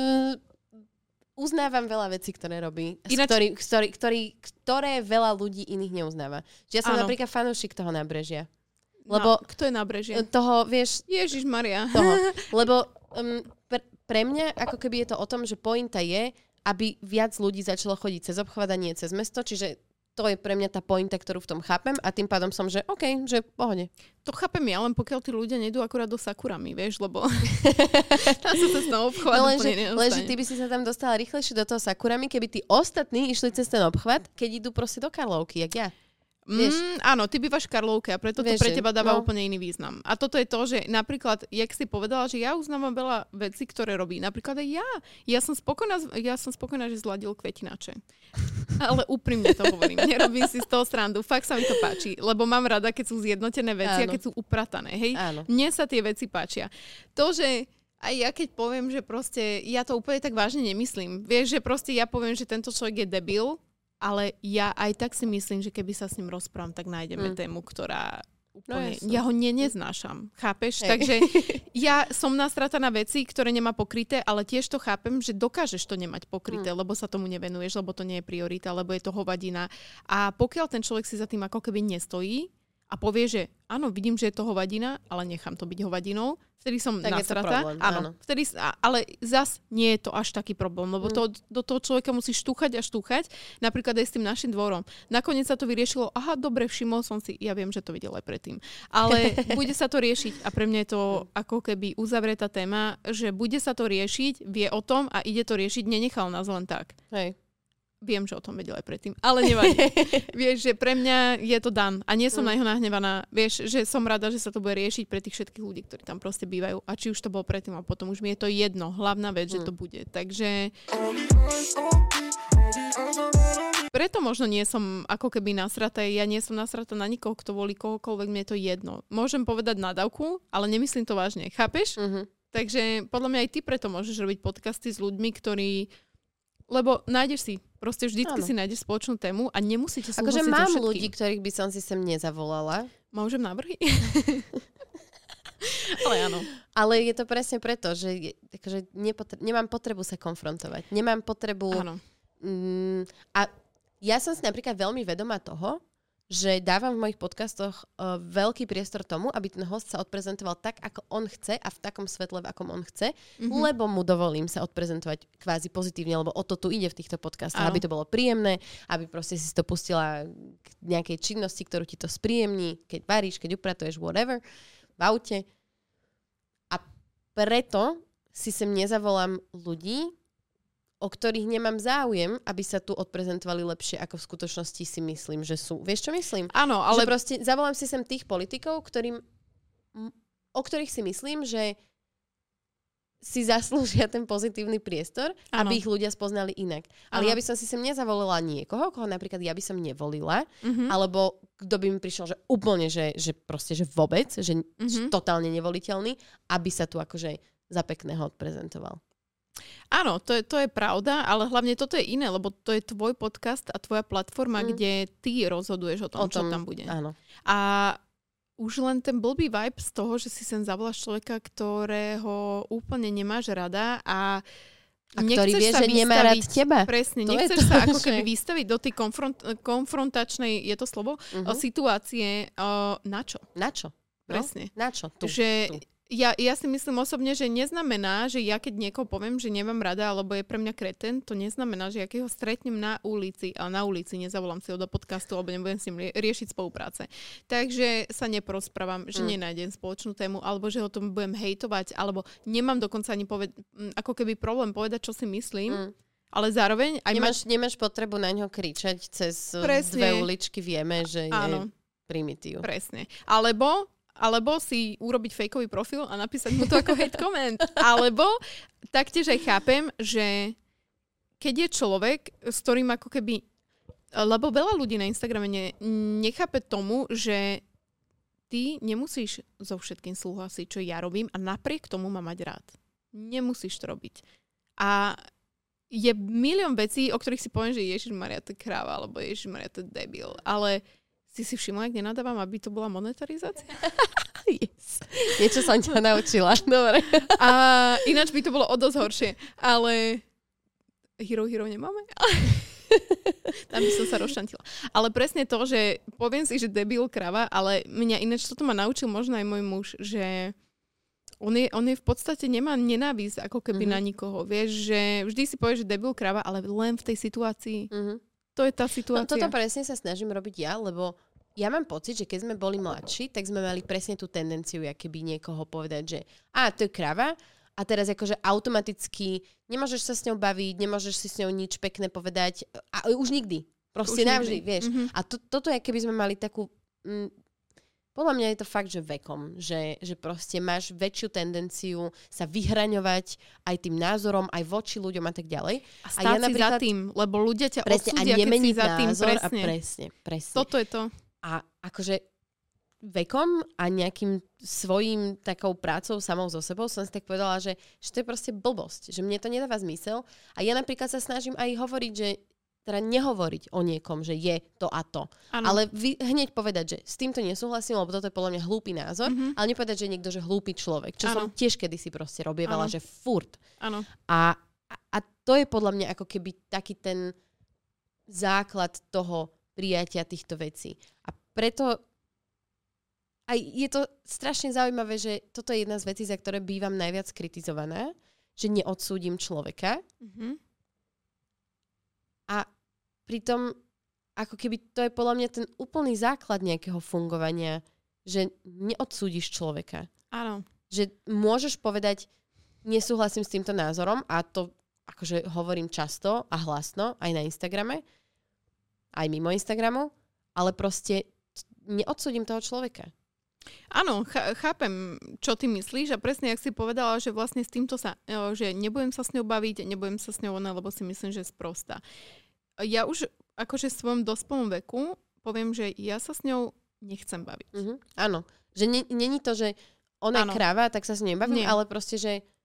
uznávam veľa vecí, ktoré robí, ktoré veľa ľudí iných neuznáva. Že ja som napríklad fanúšik toho Nábrežia. Lebo kto je Nábrežie? Toho, vieš... Ježišmaria. Lebo pre mňa, ako keby je to o tom, že pointa je, aby viac ľudí začalo chodiť cez obchvat a nie cez mesto, čiže to je pre mňa tá pointa, ktorú v tom chápem a tým pádom som, že OK, že pohode. To chápem ja, len pokiaľ tí ľudia nejdú akurát do Sakurami, vieš, lebo tam sa cez ten obchvat úplne nedostane. Lenže ty by si sa tam dostala rýchlejšie do toho Sakurami, keby tí ostatní išli cez ten obchvat, keď idú proste do Karlovky, jak ja. Áno, ty bývaš v Karlovke a preto to pre teba dáva úplne iný význam. A toto je to, že napríklad, jak si povedala, že ja uznávam veľa vecí, ktoré robí. Napríklad aj ja. Ja som spokojná, že zladil kvetinače. Ale úprimne to hovorím. Nerobím si z toho srandu. Fakt sa mi to páči. Lebo mám rada, keď sú zjednotené veci a keď sú upratané. Hej? Mne sa tie veci páčia. To, že aj ja keď poviem, že proste ja to úplne tak vážne nemyslím. Vieš, že proste ja poviem, že tento človek je debil, ale ja aj tak si myslím, že keby sa s ním rozprávam, tak nájdeme tému, ktorá úplne... ja ho neznášam. Chápeš? Hej. Takže ja som nasratá na veci, ktoré nemá pokryté, ale tiež to chápem, že dokážeš to nemať pokryté, lebo sa tomu nevenuješ, lebo to nie je priorita, lebo je to hovadina. A pokiaľ ten človek si za tým ako keby nestojí a povie, že áno, vidím, že je to hovadina, ale nechám to byť hovadinou, vtedy som nasratá. Áno. Vtedy, ale zas nie je to až taký problém, lebo do toho človeka musíš štúchať a štúchať. Napríklad aj s tým našim dvorom. Nakoniec sa to vyriešilo, dobre, všimol som si, ja viem, že to videl aj predtým. Ale bude sa to riešiť a pre mňa je to ako keby uzavretá téma, že bude sa to riešiť, vie o tom a ide to riešiť, nenechal nás len tak. Hej. Viem, že o tom vedel aj predtým, ale nevadí. Vieš, že pre mňa je to dan. A nie som na jeho nahnevaná. Vieš, že som rada, že sa to bude riešiť pre tých všetkých ľudí, ktorí tam proste bývajú. A či už to bolo predtým a potom, už mi je to jedno. Hlavná vec, že to bude. Takže... Preto možno nie som ako keby nasratá. Ja nie som nasratá na nikoho, kto volí kohokoľvek, mne je to jedno. Môžem povedať nadávku, ale nemyslím to vážne. Chápeš? Takže podľa mňa aj ty preto môžeš robiť podcasty s ľuďmi, ktorí lebo nájdeš si, proste vždycky Áno. si nájdeš spoločnú tému a nemusíte súhlasiť Akože so mám všetkým. ľudí, ktorých by som si sem nezavolala. Môžem návrhy? Ale áno. Ale je to presne preto, že akože nemám potrebu sa konfrontovať. Nemám potrebu... Áno. A ja som si napríklad veľmi vedomá toho, že dávam v mojich podcastoch veľký priestor tomu, aby ten host sa odprezentoval tak, ako on chce a v takom svetle, v akom on chce, lebo mu dovolím sa odprezentovať kvázi pozitívne, lebo o to tu ide v týchto podcastoch, aby to bolo príjemné, aby proste si to pustila k nejakej činnosti, ktorú ti to spríjemní, keď varíš, keď upratuješ, whatever, v aute. A preto si sem nezavolám ľudí, o ktorých nemám záujem, aby sa tu odprezentovali lepšie, ako v skutočnosti si myslím, že sú. Vieš, čo myslím? Áno, ale... Že proste zavolám si sem tých politikov, o ktorých si myslím, že si zaslúžia ten pozitívny priestor, aby ich ľudia spoznali inak. Ale ja by som si sem nezavolila niekoho, koho napríklad ja by som nevolila, alebo kto by mi prišiel, že úplne, že proste, že vôbec, že totálne nevoliteľný, aby sa tu akože za pekného odprezentoval. Áno, to je pravda, ale hlavne toto je iné, lebo to je tvoj podcast a tvoja platforma, kde ty rozhoduješ o tom, čo tam bude. Áno. A už len ten blbý vibe z toho, že si sem zavoláš človeka, ktorého úplne nemáš rada a ktorý vie, že nemá rád teba. Presne, to nechceš sa ako keby vystaviť do tej konfrontačnej, je to slovo, situácie. Na čo? Na čo? Presne. No? Na čo? Tu. Ja si myslím osobne, že neznamená, že ja keď niekoho poviem, že nemám rada, alebo je pre mňa kreten, to neznamená, že ja keď ho stretnem na ulici, ale na ulici nezavolám si ho do podcastu, alebo nebudem s ním riešiť spolupráce. Takže sa neprosprávam, že nenájdem spoločnú tému, alebo že ho tom budem hejtovať, alebo nemám dokonca ani ako keby problém povedať, čo si myslím. Ale zároveň... Nemáš potrebu na ňo kričať cez dve uličky, vieme, že je primitív. Presne. Alebo si urobiť fejkový profil a napísať mu to ako hate comment. Alebo taktiež aj chápem, že keď je človek, s ktorým ako keby... Lebo veľa ľudí na Instagrame nechápe tomu, že ty nemusíš so všetkým súhlasiť, čo ja robím a napriek tomu ma mať rád. Nemusíš to robiť. A je milión vecí, o ktorých si poviem, že Ježišmaria, to je kráva, alebo Ježišmaria, to je debil. Ale... Si všimla, ak nenadávam, aby to bola monetarizácia? Yes. Niečo som ťa naučila. Dobre. A ináč by to bolo o dosť horšie. Ale Hero nemáme? Tam by som sa rozšantila. Ale presne to, že poviem si, že debil krava, ale mňa ináč toto ma naučil možno aj môj muž, že on je v podstate nemá nenávisť ako keby na nikoho. Vieš, že vždy si povie, že debil krava, ale len v tej situácii. To je tá situácia. No toto presne sa snažím robiť ja, lebo ja mám pocit, že keď sme boli mladší, tak sme mali presne tú tendenciu, keby niekoho povedať, že to je krava a teraz akože automaticky nemôžeš sa s ňou baviť, nemôžeš si s ňou nič pekné povedať a už nikdy. Proste navždy, vieš. A toto je, keby sme mali takú... Podľa mňa je to fakt, že vekom, že proste máš väčšiu tendenciu sa vyhraňovať aj tým názorom, aj voči ľuďom a tak ďalej. A stáť si za tým, lebo ľudia ťa odsúdia, keď si za tým. Presne. Toto je to. A akože vekom a nejakým svojím takou prácou samou so sebou som si tak povedala, že to je proste blbosť, že mne to nedáva zmysel. A ja napríklad sa snažím aj hovoriť, že teda nehovoriť o niekom, že je to a to. Ano. Ale hneď povedať, že s týmto nesúhlasím, lebo toto je podľa mňa hlúpy názor, ale nepovedať, že niekto, že hlúpy človek. Čo som tiež kedysi proste robievala, že furt. Ano. A to je podľa mňa ako keby taký ten základ toho prijatia týchto vecí. A preto aj je to strašne zaujímavé, že toto je jedna z vecí, za ktoré bývam najviac kritizovaná, že neodsúdim človeka. A pritom, ako keby to je podľa mňa ten úplný základ nejakého fungovania, že neodsúdiš človeka. Áno. Že môžeš povedať, nesúhlasím s týmto názorom a to akože hovorím často a hlasno aj na Instagrame, aj mimo Instagramu, ale proste neodsúdim toho človeka. Áno, chápem, čo ty myslíš a presne, jak si povedala, že vlastne s týmto že nebudem sa s ňou baviť, nebudem sa s ňou lebo si myslím, že je sprostá. Ja už akože v svojom dospelom veku poviem, že ja sa s ňou nechcem baviť. Áno, že není to, že ona je kráva, tak sa s ňou nebavím, ale proste, že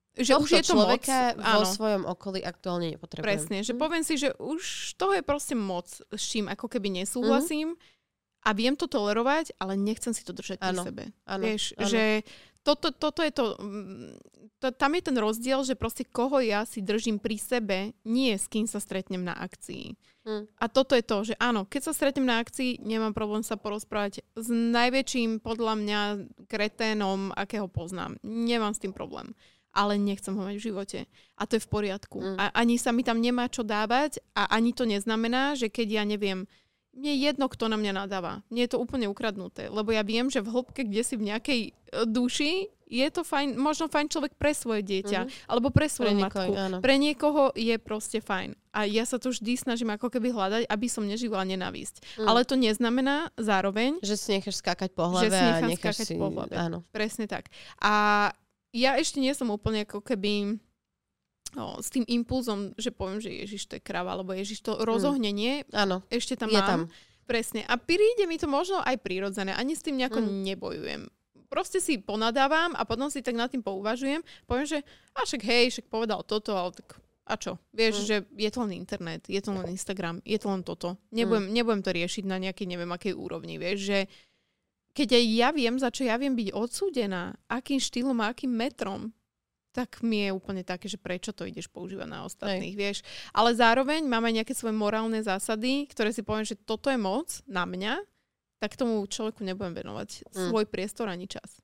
že už je to človeka moc. vo Áno. svojom okolí aktuálne nepotrebujem. Presne, že poviem si, že už toho je proste moc, s čím ako keby nesúhlasím a viem to tolerovať, ale nechcem si to držať pri sebe. Áno, Vieš, áno. že toto je to, tam je ten rozdiel, že proste koho ja si držím pri sebe, nie s kým sa stretnem na akcii. A toto je to, že áno, keď sa stretnem na akcii, nemám problém sa porozprávať s najväčším, podľa mňa, kreténom, akého poznám. Nemám s tým problém. Ale nechcem ho mať v živote. A to je v poriadku. A ani sa mi tam nemá čo dávať a ani to neznamená, že keď ja neviem, mne je jedno, kto na mňa nadáva. Mne je to úplne ukradnuté. Lebo ja viem, že v hĺbke, kde si v nejakej duši, je to fajn, možno fajn človek pre svoje dieťa. Alebo pre svoju matku. Áno. Pre niekoho je proste fajn. A ja sa to vždy snažím ako keby hľadať, aby som nežila nenávisť. Ale to neznamená zároveň, že si necháš skákať po hlave a necháš si... po hlave. Áno. Presne tak. A ja ešte nie som úplne ako keby s tým impulzom, že poviem, že Ježiš, to je krava, alebo Ježiš, to rozohnenie Áno. ešte tam Je mám. tam. Presne. A príde mi to možno aj prirodzené. Ani s tým nejako nebojujem. Proste si ponadávam a potom si tak nad tým pouvažujem. Poviem, že však hej, však povedal toto, ale tak a čo? Vieš, že je to len internet, je to len Instagram, je to len toto. Nebudem to riešiť na nejakej neviem akej úrovni. Vieš, že keď aj ja viem, za čo ja viem byť odsúdená, akým štýlom a akým metrom, tak mi je úplne také, že prečo to ideš používať na ostatných, vieš. Ale zároveň mám aj nejaké svoje morálne zásady, ktoré si poviem, že toto je moc na mňa, tak tomu človeku nebudem venovať svoj priestor ani čas.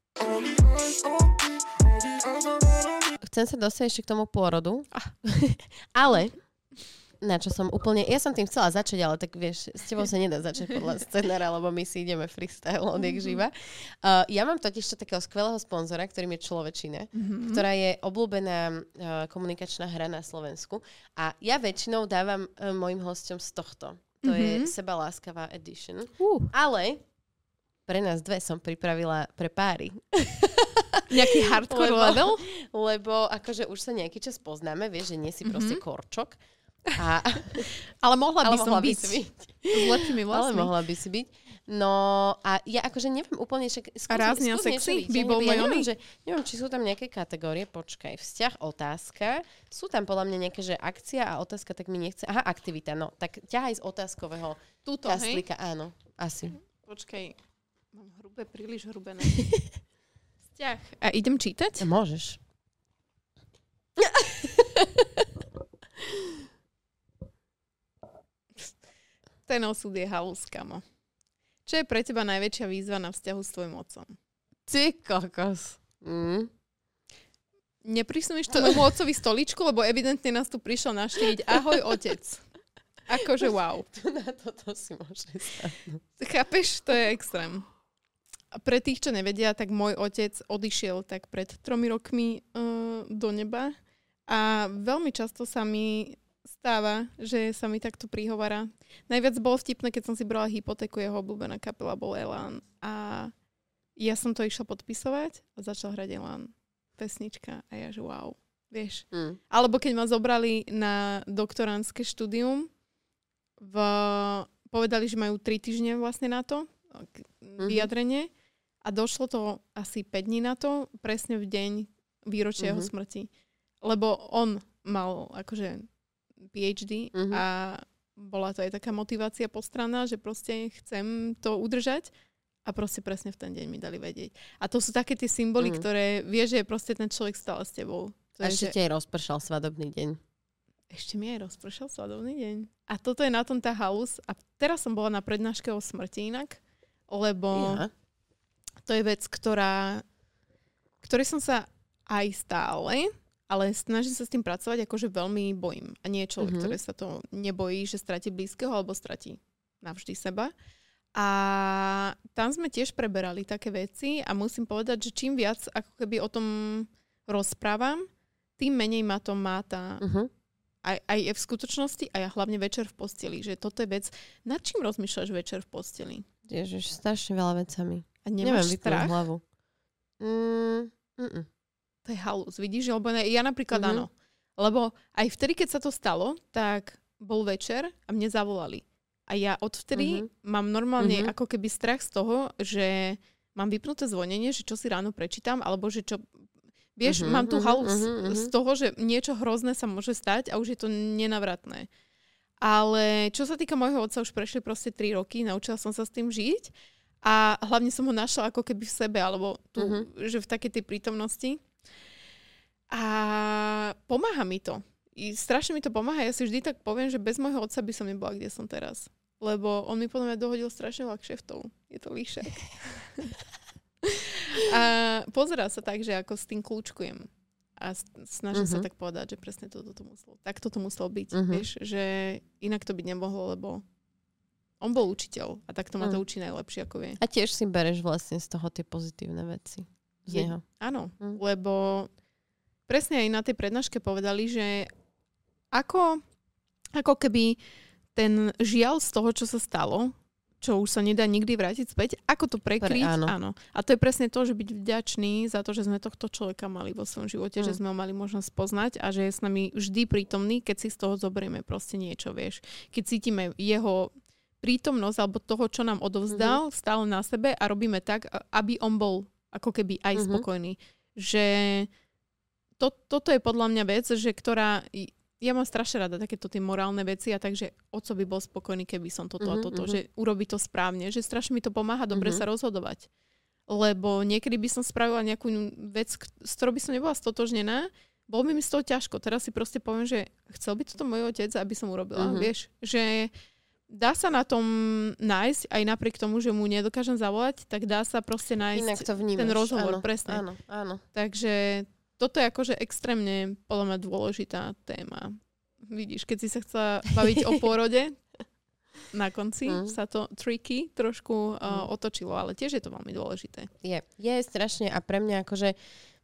Chcem sa dostať ešte k tomu pôrodu, ale na čo som úplne... Ja som tým chcela začať, ale tak vieš, s tebou sa nedá začať podľa scenára, lebo my si ideme freestyle odjak živa. Ja mám totiž takého skvelého sponzora, ktorým je Človečina, ktorá je obľúbená komunikačná hra na Slovensku. A ja väčšinou dávam mojim hosťom z tohto. To je Sebaláskavá edition. Ale pre nás dve som pripravila pre páry. Nejaký hardcore level? Lebo akože už sa nejaký čas poznáme, vieš, že nie si proste korčok. Ale mohla by som byť. S lepšími Ale vlastmi. mohla by si byť. No a ja akože neviem úplne, Rázne a sexy by bol môj oný. Neviem, či sú tam nejaké kategórie, počkaj, vzťah, otázka. Sú tam podľa mňa nejaké, že akcia a otázka, tak mi nechce. Aha, aktivita, no. Tak ťahaj z otázkového kastlíka, áno, asi. Počkaj, mám príliš hrubé. Vzťah. A idem čítať? Môžeš. Ten osud je halus, kamo. Čo je pre teba najväčšia výzva na vzťahu s tvojim otcom? Ty kokos. Neprisúmiš to môjmu otcovi stoličku, lebo evidentne nás tu prišiel navštíviť. Ahoj, otec. Akože wow. Na toto si môže stať. Chápeš? To je extrém. A pre tých, čo nevedia, tak môj otec odišiel tak pred 3 rokmi do neba a veľmi často sa mi stáva, že sa mi takto prihovára. Najviac bolo vtipné, keď som si brala hypotéku, jeho obľúbená kapela bol Elán a ja som to išla podpisovať a začal hrať Elán. Pesnička a ja, že wow, vieš. Alebo keď ma zobrali na doktorandské štúdium, povedali, že majú 3 týždne vlastne na to, vyjadrenie a došlo to asi 5 dní na to, presne v deň výročia jeho smrti. Lebo on mal akože PhD a bola to aj taká motivácia postranná, že proste chcem to udržať a proste presne v ten deň mi dali vedieť. A to sú také tie symboly, ktoré vieš, že je proste ten človek stále s tebou. A ešte ti aj rozpršal svadobný deň. Ešte mi aj rozpršal svadobný deň. A toto je na tom tá halus. A teraz som bola na prednáške o smrti inak, lebo to je vec, ktorej som sa aj stále, ale snažím sa s tým pracovať, akože veľmi bojím. A nie je človek, ktorý sa to nebojí, že stratí blízkeho alebo stratí navždy seba. A tam sme tiež preberali také veci a musím povedať, že čím viac ako keby o tom rozprávam, tým menej ma to máta. Aj v skutočnosti a ja hlavne večer v posteli. Že toto je vec, nad čím rozmýšľaš večer v posteli? Ježiš, strašne veľa vecami. A nemáš strach? Hlavu. To je halus, vidíš? Lebo ja napríklad áno. Lebo aj vtedy, keď sa to stalo, tak bol večer a mne zavolali. A ja odvtedy mám normálne ako keby strach z toho, že mám vypnuté zvonenie, že čo si ráno prečítam, alebo že čo... Vieš, mám tu halus z toho, že niečo hrozné sa môže stať a už je to nenavratné. Ale čo sa týka môjho otca, už prešli proste 3 roky, naučila som sa s tým žiť a hlavne som ho našla ako keby v sebe, alebo tu, že v takej tej prítomnosti. A pomáha mi to. I strašne mi to pomáha. Ja si vždy tak poviem, že bez môjho otca by som nebola, kde som teraz. Lebo on mi podľa mňa dohodil strašne veľa kšeftov. Je to líšek. A pozerá sa tak, že ako s tým kľúčkujem. A snažím sa tak povedať, že presne toto to muselo byť. Vieš, že inak to byť nemohlo, lebo on bol učiteľ a tak to ma to učí najlepšie, ako vie. A tiež si bereš vlastne z toho tie pozitívne veci. Z neho. Áno, lebo presne aj na tej prednáške povedali, že ako keby ten žiaľ z toho, čo sa stalo, čo už sa nedá nikdy vrátiť späť, ako to prekryť. Áno. A to je presne to, že byť vďačný za to, že sme tohto človeka mali vo svojom živote, že sme ho mali možnosť poznať a že je s nami vždy prítomný, keď si z toho zoberieme proste niečo, vieš. Keď cítime jeho prítomnosť alebo toho, čo nám odovzdal stále na sebe a robíme tak, aby on bol ako keby aj spokojný. Že toto je podľa mňa vec, že ktorá... Ja mám strašne rada takéto tie morálne veci a takže oco by bol spokojný, keby som toto a toto, že urobí to správne, že strašne mi to pomáha dobre sa rozhodovať. Lebo niekedy by som spravila nejakú vec, s ktorou by som nebola stotožnená, bolo by mi z toho ťažko. Teraz si proste poviem, že chcel by toto môj otec, aby som urobila. Vieš, že dá sa na tom nájsť, aj napriek tomu, že mu nedokážem zavolať, tak dá sa proste nájsť ten rozhovor. Presne. Áno. Takže toto je akože extrémne, podľa mňa, dôležitá téma. Vidíš, keď si sa chcela baviť o pôrode, na konci sa to tricky trošku otočilo, ale tiež je to veľmi dôležité. Je strašne a pre mňa akože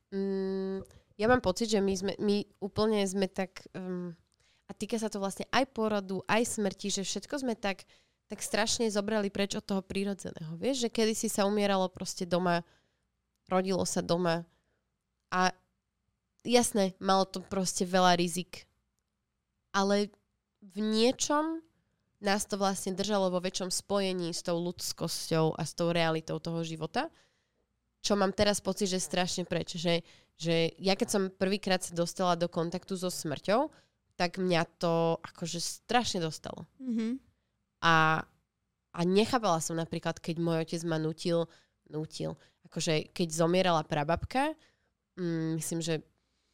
ja mám pocit, že my úplne sme tak a týka sa to vlastne aj pôrodu, aj smrti, že všetko sme tak strašne zobrali preč od toho prírodzeného. Vieš, že kedysi sa umieralo proste doma, rodilo sa doma a jasné, malo to proste veľa rizik. Ale v niečom nás to vlastne držalo vo väčšom spojení s tou ľudskosťou a s tou realitou toho života, čo mám teraz pocit, že strašne preč. Že ja keď som prvýkrát sa dostala do kontaktu so smrťou, tak mňa to akože strašne dostalo. A nechápala som napríklad, keď môj otec ma nutil, akože keď zomierala prababka, myslím, že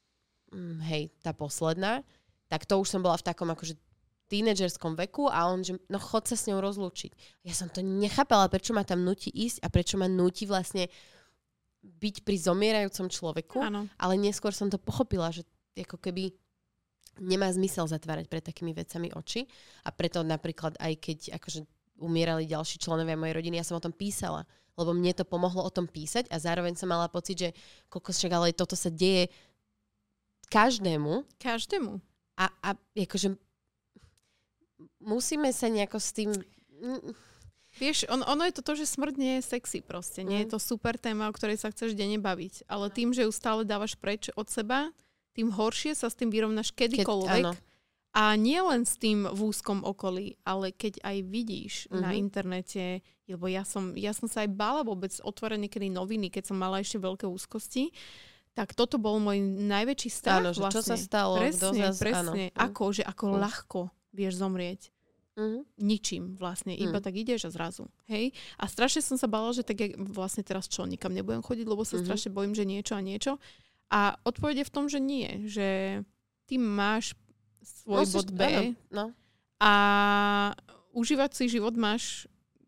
tá posledná, tak to už som bola v takom akože tínedžerskom veku a on, že no chod sa s ňou rozlúčiť. Ja som to nechápala, prečo ma tam núti ísť a prečo ma núti vlastne byť pri zomierajúcom človeku, ale neskôr som to pochopila, že ako keby nemá zmysel zatvárať pred takými vecami oči a preto napríklad aj keď akože umierali ďalší členovia mojej rodiny, ja som o tom písala, lebo mne to pomohlo o tom písať a zároveň som mala pocit, že kokosčak, ale toto sa deje každému. A akože musíme sa nejako s tým... Vieš, ono je to, že smrť nie je sexy proste. Nie je to super téma, o ktorej sa chceš denne baviť. Ale tým, že ju stále dávaš preč od seba, tým horšie sa s tým vyrovnáš kedykoľvek. A nie len s tým v úzkom okolí, ale keď aj vidíš na internete, lebo ja som sa aj bála vôbec otvoriť niekedy noviny, keď som mala ešte veľké úzkosti, tak toto bol môj najväčší strach. Áno, vlastne. Čo sa stalo? Presne. Ako ľahko vieš zomrieť. Ničím vlastne. Iba tak ideš a zrazu. Hej? A strašne som sa bála, že tak ja vlastne teraz čo, nikam nebudem chodiť, lebo sa strašne bojím, že niečo. A odpoveď je v tom, že nie. Že ty máš svoj bod B a užívať si život máš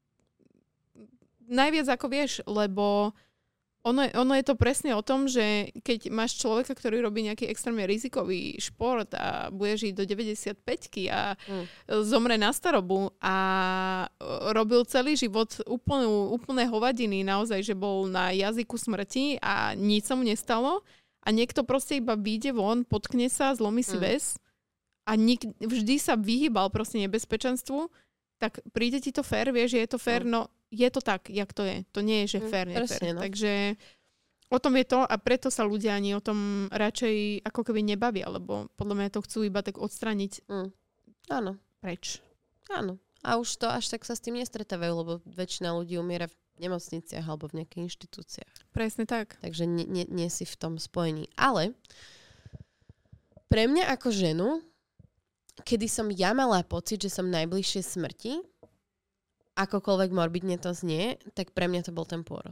najviac ako vieš, lebo ono je to presne o tom, že keď máš človeka, ktorý robí nejaký extrémne rizikový šport a bude žiť do 95-ky a zomre na starobu a robil celý život úplné hovadiny, naozaj, že bol na jazyku smrti a nič sa mu nestalo a niekto proste iba vyjde von, potkne sa, zlomí si väz a vždy sa vyhýbal proste nebezpečenstvu, tak príde ti to fér, vieš, že je to fér, no je to tak, jak to je. To nie je, že fér, nefér. No. Takže o tom je to a preto sa ľudia ani o tom radšej ako keby nebavia, lebo podľa mňa to chcú iba tak odstraniť Áno. preč. Áno. A už to až tak sa s tým nestretávajú, lebo väčšina ľudí umiera v nemocniciach alebo v nejakých inštitúciách. Presne tak. Takže nie si v tom spojení. Ale pre mňa ako ženu, kedy som ja mala pocit, že som najbližšie smrti, akokoľvek morbidne to znie, tak pre mňa to bol ten pôrod.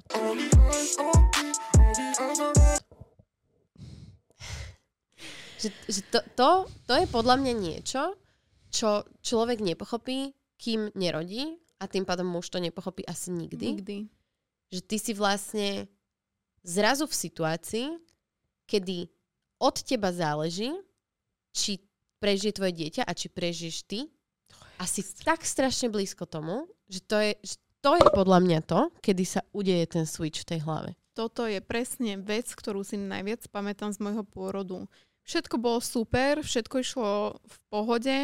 Že to je podľa mňa niečo, čo človek nepochopí, kým nerodí, a tým pádom muž to nepochopí asi nikdy. Že ty si vlastne zrazu v situácii, kedy od teba záleží, či prežije tvoje dieťa a či prežiješ ty. A si tak strašne blízko tomu, že to je podľa mňa to, kedy sa udeje ten switch v tej hlave. Toto je presne vec, ktorú si najviac pamätám z môjho pôrodu. Všetko bolo super, všetko išlo v pohode.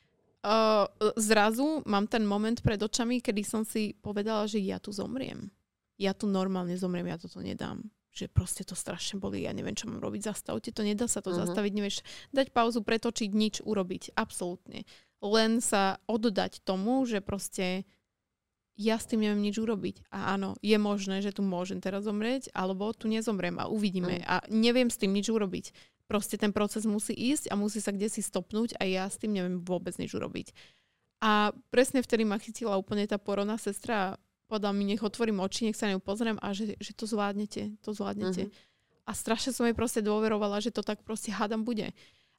Zrazu mám ten moment pred očami, kedy som si povedala, že ja tu zomriem. Ja tu normálne zomriem, ja toto nedám. Že proste to strašne bolí, ja neviem, čo mám robiť, zastavte to, nedá sa to zastaviť, nevieš dať pauzu, pretočiť, nič urobiť, absolútne. Len sa oddať tomu, že proste ja s tým neviem nič urobiť. A áno, je možné, že tu môžem teraz zomrieť, alebo tu nezomriem a uvidíme. A neviem s tým nič urobiť. Proste ten proces musí ísť a musí sa kdesi stopnúť a ja s tým neviem vôbec nič urobiť. A presne vtedy ma chytila úplne tá porodná sestra a povedala mi, nech otvorím oči, nech sa na ňu pozriem a že to zvládnete, to zvládnete. A strašne som jej proste dôverovala, že to tak proste hádam bude.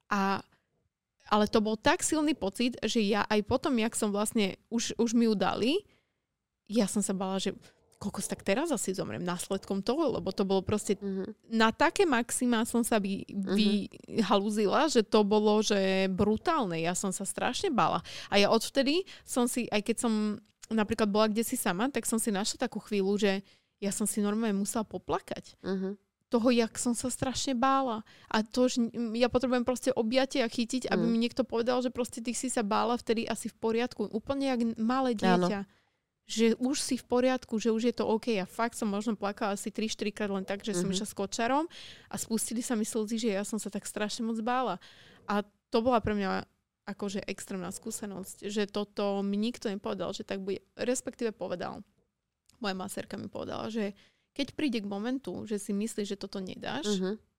Ale to bol tak silný pocit, že ja aj potom, jak som vlastne, už mi ju dali, ja som sa bála, že kokos, tak teraz asi zomriem následkom toho, lebo to bolo proste na také maxima som sa vyhalúzila, že to bolo, že brutálne. Ja som sa strašne bála. A ja odvtedy som si, aj keď som napríklad bola kdesi sama, tak som si našla takú chvíľu, že ja som si normálne musela poplakať. Toho, jak som sa strašne bála. A to, že ja potrebujem proste objatie a chytiť, aby mi niekto povedal, že proste ty si sa bála vtedy asi v poriadku. Úplne jak malé dieťa. Áno. Že už si v poriadku, že už je to OK. A fakt som možno plakala asi 3-4 krát len tak, že som išla s kočarom a spustili sa mi slzy, že ja som sa tak strašne moc bála. A to bola pre mňa akože extrémna skúsenosť, že toto mi nikto nepovedal, že tak bude. Respektíve povedal. Moja masérka mi povedala, že keď príde k momentu, že si myslíš, že toto nedáš,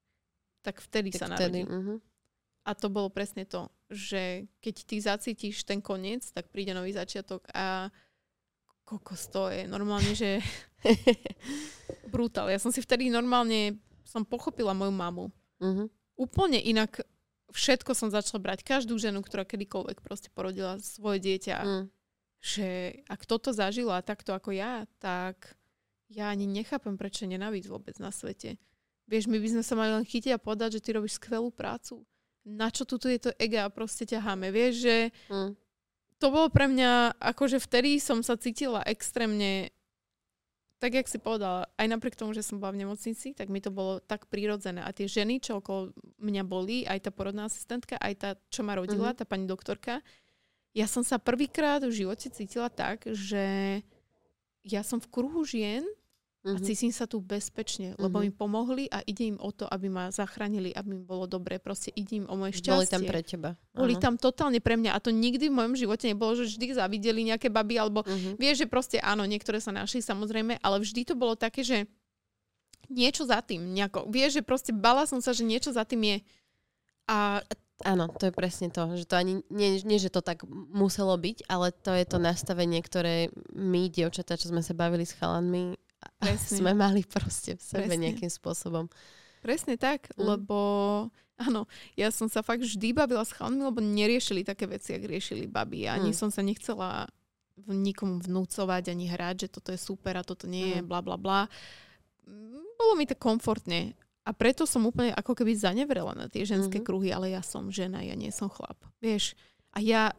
tak vtedy sa narodí. A to bolo presne to, že keď ty zacítiš ten koniec, tak príde nový začiatok a kokos, to je normálne, že brutál. Ja som si vtedy normálne pochopila moju mamu. Úplne inak všetko som začala brať. Každú ženu, ktorá kedykoľvek proste porodila svoje dieťa. Že ak toto zažila takto ako ja, tak ja ani nechápem, prečo nenávisť vôbec na svete. Vieš, my by sme sa mali len chytiť a povedať, že ty robíš skvelú prácu. Na čo tuto je to ego a proste ťaháme. Vieš, že to bolo pre mňa, akože vtedy som sa cítila extrémne, tak jak si povedala, aj napriek tomu, že som bola v nemocnici, tak mi to bolo tak prirodzené. A tie ženy, čo okolo mňa boli, aj tá porodná asistentka, aj tá, čo ma rodila, tá pani doktorka, ja som sa prvýkrát v živote cítila tak, že ja som v kruhu žien a cítim sa tu bezpečne, lebo mi pomohli a ide im o to, aby ma zachránili, aby mi bolo dobre. Proste ide im o moje šťastie. Boli tam pre teba. Boli tam totálne pre mňa a to nikdy v mojom živote nebolo, že vždy zavideli nejaké baby, alebo vieš, že proste áno, niektoré sa našli samozrejme, ale vždy to bolo také, že niečo za tým, nejako, vieš, že proste bala som sa, že niečo za tým je. A áno, to je presne to, že to ani nie, že to tak muselo byť, ale to je to nastavenie, ktoré my, dievčatá, čo sme sa bavili s chalanmi, sme mali proste v sebe nejakým spôsobom. Presne tak, lebo áno, ja som sa fakt vždy bavila s chalanmi, lebo neriešili také veci, jak riešili babi. Ani som sa nechcela nikomu vnúcovať, ani hrať, že toto je super a toto nie je, bla bla bla. Bolo mi to komfortne. A preto som úplne ako keby zanevrela na tie ženské kruhy, ale ja som žena, ja nie som chlap. Vieš, a ja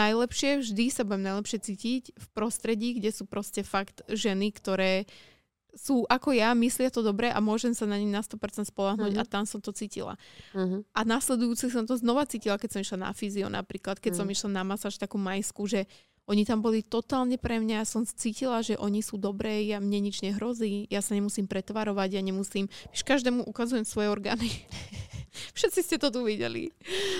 vždy sa budem najlepšie cítiť v prostredí, kde sú proste fakt ženy, ktoré sú ako ja, myslia to dobre a môžem sa na ne na 100% spoľahnúť a tam som to cítila. A nasledujúci som to znova cítila, keď som išla na fyzio napríklad, keď som išla na masáž takú majskú, že oni tam boli totálne pre mňa, ja som cítila, že oni sú dobré, mne nič nehrozí, ja sa nemusím pretvarovať, ja nemusím, víš, každému ukazujem svoje orgány. Všetci ste to tu videli.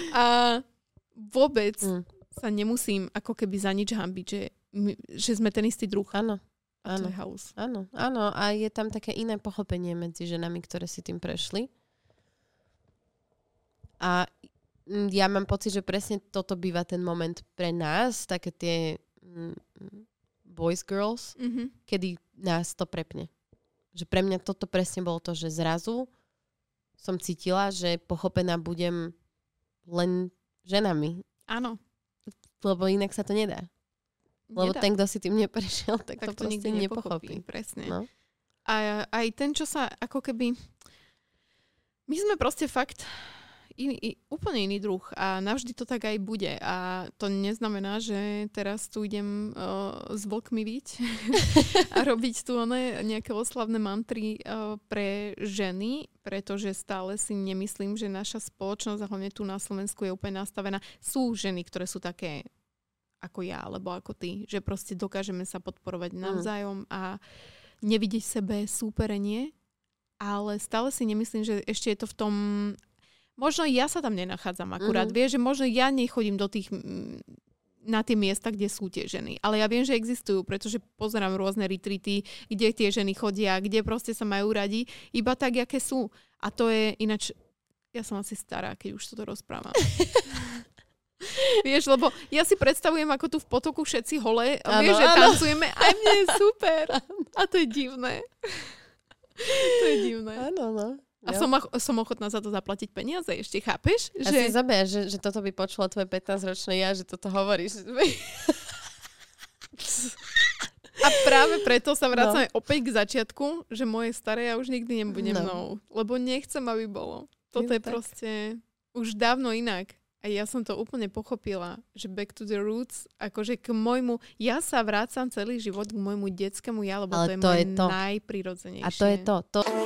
A vôbec sa nemusím ako keby za nič hanbiť, že sme ten istý druh. Áno. A to je halus. Áno. A je tam také iné pochopenie medzi ženami, ktoré si tým prešli. A ja mám pocit, že presne toto býva ten moment pre nás, také tie boys, girls, kedy nás to prepne. Že pre mňa toto presne bolo to, že zrazu som cítila, že pochopená budem len ženami. Áno. Lebo inak sa to nedá. Lebo ten, kto si tým neprešiel, tak to proste nikdy nepochopí. Presne. No. A aj ten, čo sa ako keby... My sme proste fakt úplne iný druh a navždy to tak aj bude. A to neznamená, že teraz tu idem s vlkmi viť a robiť tu nejaké oslavné mantry pre ženy, pretože stále si nemyslím, že naša spoločnosť, a hlavne tu na Slovensku je úplne nastavená. Sú ženy, ktoré sú také ako ja, alebo ako ty, že proste dokážeme sa podporovať navzájom a nevidieť v sebe súperenie, ale stále si nemyslím, že ešte je to v tom... Možno ja sa tam nenachádzam akurát. Vieš, že možno ja nechodím na tie miesta, kde sú tie ženy. Ale ja viem, že existujú, pretože pozerám rôzne retreaty, kde tie ženy chodia, kde proste sa majú radi, iba tak, aké sú. A to je ináč... Ja som asi stará, keď už toto rozprávam. Vieš, lebo ja si predstavujem, ako tu v potoku všetci holé, vieš, že tancujeme a mne je super. A to je divné. To je divné. Áno. A som ochotná za to zaplatiť peniaze, ešte chápeš? A si zober, že toto by počula tvoje 15-ročné ja, že toto hovoríš. A práve preto sa vracame opäť k začiatku, že moje staré ja už nikdy nebude mnou. Lebo nechcem, aby bolo. Toto je proste už dávno inak. A ja som to úplne pochopila, že back to the roots, akože k môjmu, ja sa vrácam celý život k môjmu detskému ja, lebo to je moje najprirodzenejšie. A to je to.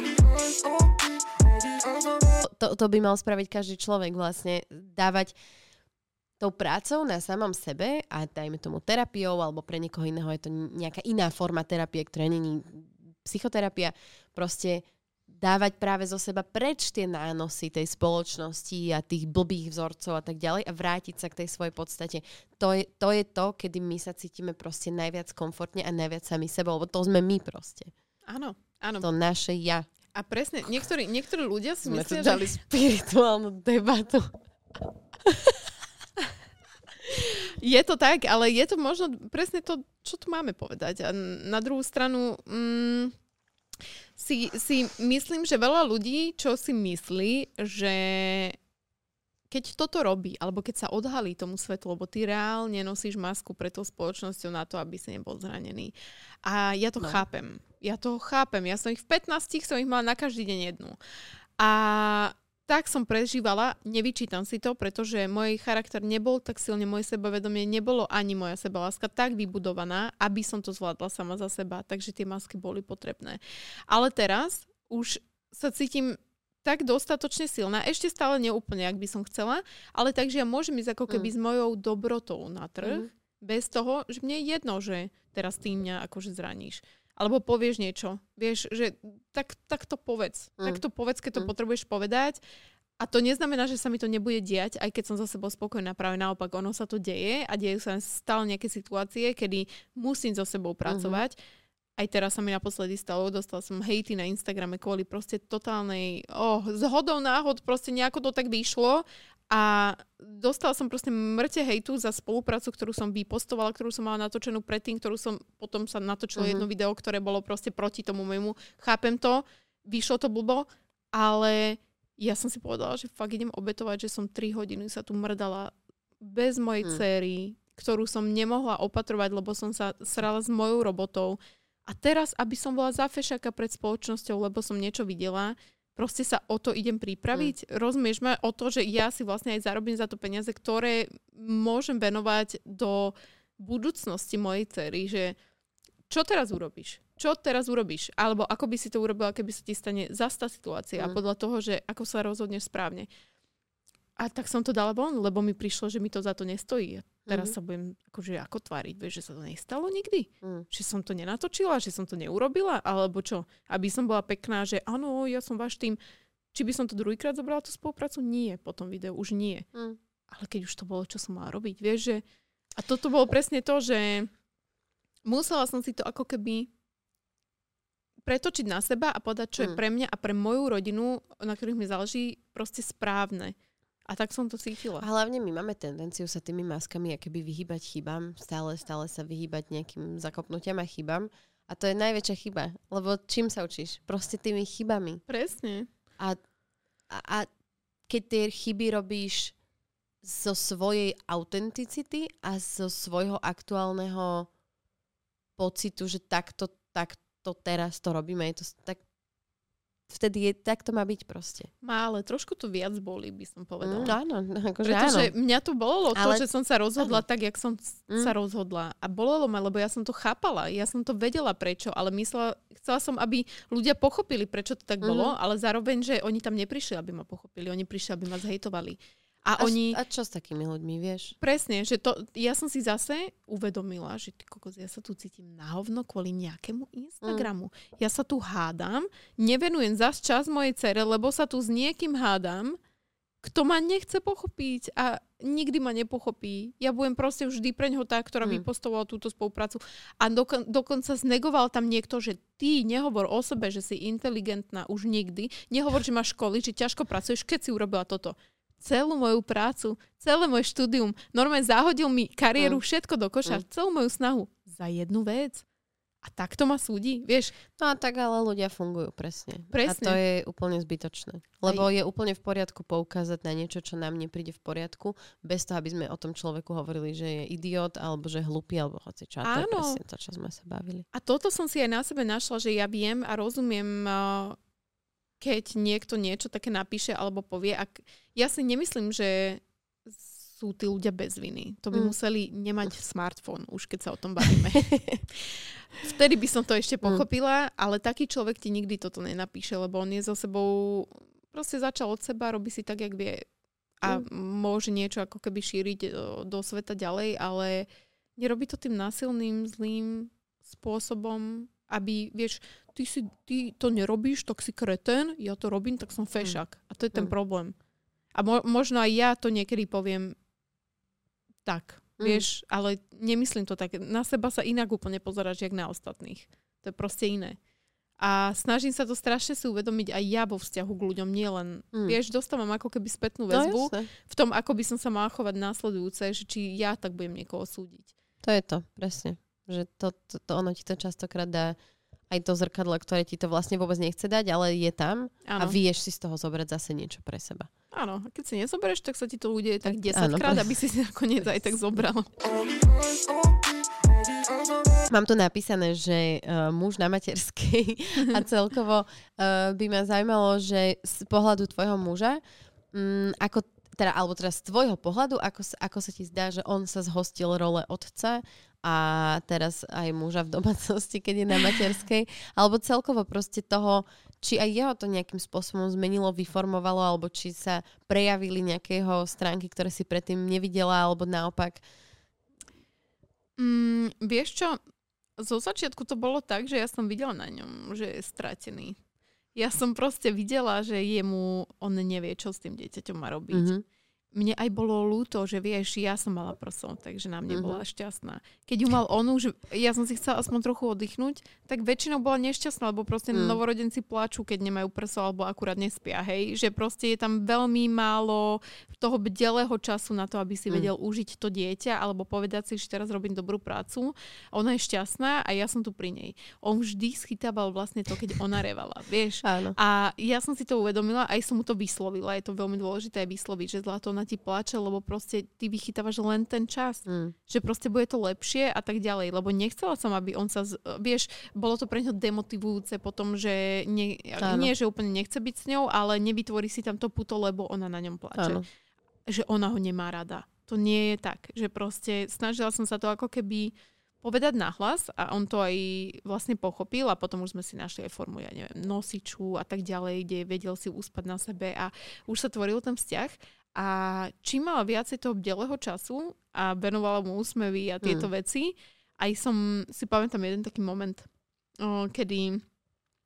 To by mal spraviť každý človek vlastne, dávať tou prácou na samom sebe a dajme tomu terapiou, alebo pre niekoho iného je to nejaká iná forma terapie, ktorá nie je psychoterapia, proste dávať práve zo seba preč tie nánosy tej spoločnosti a tých blbých vzorcov a tak ďalej a vrátiť sa k tej svojej podstate. To je to, kedy my sa cítime proste najviac komfortne a najviac sami sebou, lebo to sme my proste. Áno. To naše ja. A presne, niektorí ľudia si myslia, že... dali spirituálnu debatu. Je to tak, ale je to možno presne to, čo tu máme povedať. A na druhú stranu... Si myslím, že veľa ľudí, čo si myslí, že keď toto robí, alebo keď sa odhalí tomu svetu, lebo ty reálne nosíš masku pre tou spoločnosťou na to, aby si nebol zranený. A ja to chápem. Ja som ich v 15 som ich mala na každý deň jednu. A tak som prežívala, nevyčítam si to, pretože môj charakter nebol tak silne, moje sebavedomie nebolo ani moja sebaláska tak vybudovaná, aby som to zvládla sama za seba, takže tie masky boli potrebné. Ale teraz už sa cítim tak dostatočne silná, ešte stále neúplne, ak by som chcela, ale takže ja môžem ísť ako keby s mojou dobrotou na trh, bez toho, že mne je jedno, že teraz ty mňa akože zraníš. Alebo povieš niečo. Vieš, že tak to povedz. Tak to povedz, keď to potrebuješ povedať. A to neznamená, že sa mi to nebude diať, aj keď som za sebou spokojná. Práve naopak, ono sa to deje a dejú sa stále nejaké situácie, kedy musím so sebou pracovať. Aj teraz sa mi naposledy stalo, dostala som hejty na Instagrame kvôli proste totálnej zhodou náhod, proste nejako to tak vyšlo. A dostala som proste mŕte hejtu za spoluprácu, ktorú som vypostovala, ktorú som mala natočenú predtým, ktorú som potom sa natočilo jedno video, ktoré bolo proste proti tomu môjmu. Chápem to, vyšlo to blbo, ale ja som si povedala, že fakt idem obetovať, že som 3 hodiny sa tu mrdala bez mojej dcery, ktorú som nemohla opatrovať, lebo som sa srala s mojou robotou. A teraz, aby som bola za fešáka pred spoločnosťou, lebo som niečo videla, proste sa o to idem pripraviť. Rozumieš ma o to, že ja si vlastne aj zarobím za to peniaze, ktoré môžem venovať do budúcnosti mojej dcery, že čo teraz urobíš? Alebo ako by si to urobila, keby sa ti stane zastá situácia a podľa toho, že ako sa rozhodneš správne. A tak som to dala von, lebo mi prišlo, že mi to za to nestojí. Teraz sa budem akože ako tváriť, vieš, že sa to nestalo nikdy. Že som to nenatočila, že som to neurobila, alebo čo? Aby som bola pekná, že áno, ja som váš tým. Či by som to druhýkrát zobrala tú spoluprácu? Nie, po tom videu už nie. Ale keď už to bolo, čo som mala robiť, vieš, že... A toto bolo presne to, že musela som si to ako keby pretočiť na seba a povedať, čo je pre mňa a pre moju rodinu, na ktorých mi záleží, proste správne. A tak som to cítila. A hlavne my máme tendenciu sa tými maskami akoby vyhýbať chybám, stále sa vyhýbať nejakým zakopnutiam a chybám. A to je najväčšia chyba, lebo čím sa učíš? Proste tými chybami. Presne. A keď tie chyby robíš zo svojej autenticity a zo svojho aktuálneho pocitu, že takto teraz to robíme, je to tak, vtedy tak to má byť proste. Má, ale trošku to viac boli, by som povedala. Áno, akože pretože áno. mňa to bolelo ale... to, že som sa rozhodla tak, jak som sa rozhodla. A bolelo ma, lebo ja som to chápala. Ja som to vedela prečo, ale chcela som, aby ľudia pochopili, prečo to tak bolo, ale zároveň, že oni tam neprišli, aby ma pochopili. Oni prišli, aby ma zhejtovali. A čo s takými ľuďmi, vieš? Presne, že ja som si zase uvedomila, že ty kokos, ja sa tu cítim na hovno kvôli nejakému Instagramu. Ja sa tu hádam, nevenujem zas čas mojej dcere, lebo sa tu s niekým hádam, kto ma nechce pochopiť a nikdy ma nepochopí. Ja budem proste vždy pre ňoho tá, ktorá vypostovala túto spoluprácu. A dokonca znegoval tam niekto, že ty nehovor o sebe, že si inteligentná už nikdy. Nehovor, že máš školy, že ťažko pracuješ, keď si urobila toto. Celú moju prácu, celé moje štúdium, normálne zahodil mi kariéru, všetko do koša, celú moju snahu za jednu vec. A takto ma súdi, vieš? No a tak ale ľudia fungujú presne. A to je úplne zbytočné. Lebo je úplne v poriadku poukázať na niečo, čo nám nepríde v poriadku, bez toho, aby sme o tom človeku hovorili, že je idiot, alebo že je hlupý, alebo hocičo. A to je presne to, čo sme sa bavili. A toto som si aj na sebe našla, že ja viem a rozumiem, keď niekto niečo také napíše alebo povie. Ja si nemyslím, že sú tí ľudia bez viny. To by museli nemať smartfón, už keď sa o tom bavíme. Vtedy by som to ešte pochopila, ale taký človek ti nikdy toto nenapíše, lebo on je so sebou, proste začal od seba, robí si tak, jak vie. A môže niečo ako keby šíriť do sveta ďalej, ale nerobí to tým násilným, zlým spôsobom, aby, vieš, ty to nerobíš, tak si kretén, ja to robím, tak som fešák. A to je ten problém. A možno aj ja to niekedy poviem tak, vieš, ale nemyslím to tak. Na seba sa inak úplne pozeráš, jak na ostatných. To je proste iné. A snažím sa to strašne si uvedomiť aj ja vo vzťahu k ľuďom, nielen, vieš, dostávam ako keby spätnú väzbu v tom, ako by som sa mala chovať následujúce, že či ja tak budem niekoho súdiť. To je to, presne. Že to ono ti to častokrát dá aj to zrkadlo, ktoré ti to vlastne vôbec nechce dať, ale je tam a vieš si z toho zobrať zase niečo pre seba. Áno, a keď si nezoberieš, tak sa ti to udeje tak 10 krát, aby si nakoniec aj tak zobral. Mám tu napísané, že muž na materskej a celkovo by ma zaujímalo, že z pohľadu tvojho muža, ako alebo z tvojho pohľadu, ako sa ti zdá, že on sa zhostil role otca a teraz aj muža v domácnosti, keď je na materskej, alebo celkovo proste toho, či aj jeho to nejakým spôsobom zmenilo, vyformovalo, alebo či sa prejavili nejakého stránky, ktoré si predtým nevidela, alebo naopak? Vieš čo, zo začiatku to bolo tak, že ja som videla na ňom, že je stratený. Ja som proste videla, že on nevie, čo s tým dieťaťom má robiť. Mne aj bolo ľúto, že vieš, ja som mala prso, takže na mne bola šťastná. Keď ju mal on už, ja som si chcela aspoň trochu oddychnúť, tak väčšinou bola nešťastná, lebo proste novorodenci plačú, keď nemajú prso alebo akurát nespia, hej. Že proste je tam veľmi málo toho bdelého času na to, aby si vedel užiť to dieťa alebo povedať si, že teraz robím dobrú prácu. Ona je šťastná a ja som tu pri nej. On vždy schytával vlastne to, keď ona revala, vieš. Áno. A ja som si to uvedomila, aj som mu to vyslovila, je to veľmi dôležité vysloviť, že Zlato, ona ti plače, lebo proste ty vychytávaš len ten čas. Že proste bude to lepšie a tak ďalej. Lebo nechcela som, aby on sa, vieš, bolo to pre ňo demotivujúce potom, že nie, že úplne nechce byť s ňou, ale nevytvorí si tam to puto, lebo ona na ňom plače. Áno. Že ona ho nemá rada. To nie je tak. Že proste snažila som sa to ako keby povedať nahlas a on to aj vlastne pochopil a potom už sme si našli aj formu, ja neviem, nosiču a tak ďalej, kde vedel si uspať na sebe a už sa tvoril ten vzťah. A čím mala viacej toho bdelého času a venovala mu úsmevy a tieto veci, aj som si pamätám jeden taký moment, kedy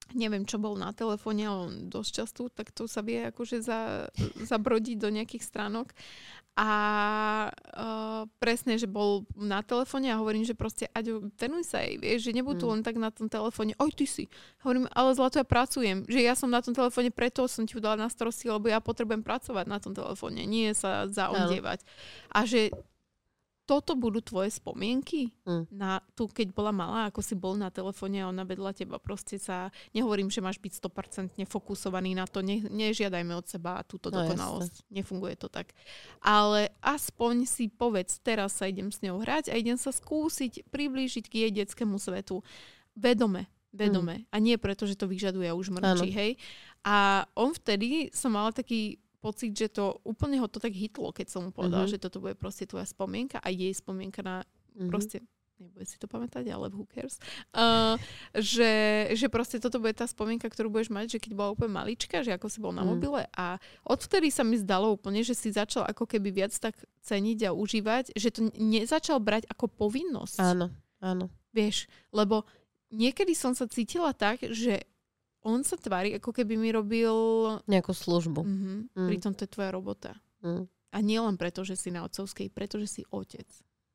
neviem, čo bol na telefóne, ale on dosť často, tak to sa vie akože zabrodiť do nejakých stránok. A presne, že bol na telefóne a hovorím, že proste Aďo, venuj sa jej, vieš, že nebudú len tak na tom telefóne, oj, ty si. Hovorím, ale zlato, ja pracujem, že ja som na tom telefóne, preto som ti ju dala na starosti, lebo ja potrebujem pracovať na tom telefóne, nie sa zaondievať. A že toto budú tvoje spomienky na tu, keď bola malá, ako si bol na telefóne a ona vedľa teba. Proste nehovorím, že máš byť 100% fokusovaný na to, nežiadajme od seba túto dokonalosť. Nefunguje to tak. Ale aspoň si povedz, teraz sa idem s ňou hrať a idem sa skúsiť priblížiť k jej detskému svetu. Vedome. A nie preto, že to vyžaduje a už mrčí, hej. A on vtedy som mala taký pocit, že to úplne ho to tak hitlo, keď som mu povedala, že toto bude proste tvoja spomienka a jej spomienka na proste, nebude si to pamätať, ale who cares, že proste toto bude tá spomienka, ktorú budeš mať, že keď bola úplne malička, že ako si bol na mobile a odvtedy sa mi zdalo úplne, že si začal ako keby viac tak ceniť a užívať, že to nezačal brať ako povinnosť. Áno. Vieš, lebo niekedy som sa cítila tak, že on sa tvári, ako keby mi robil nejakú službu. Pritom to je tvoja robota. A nie len preto, že si na otcovskej, pretože si otec.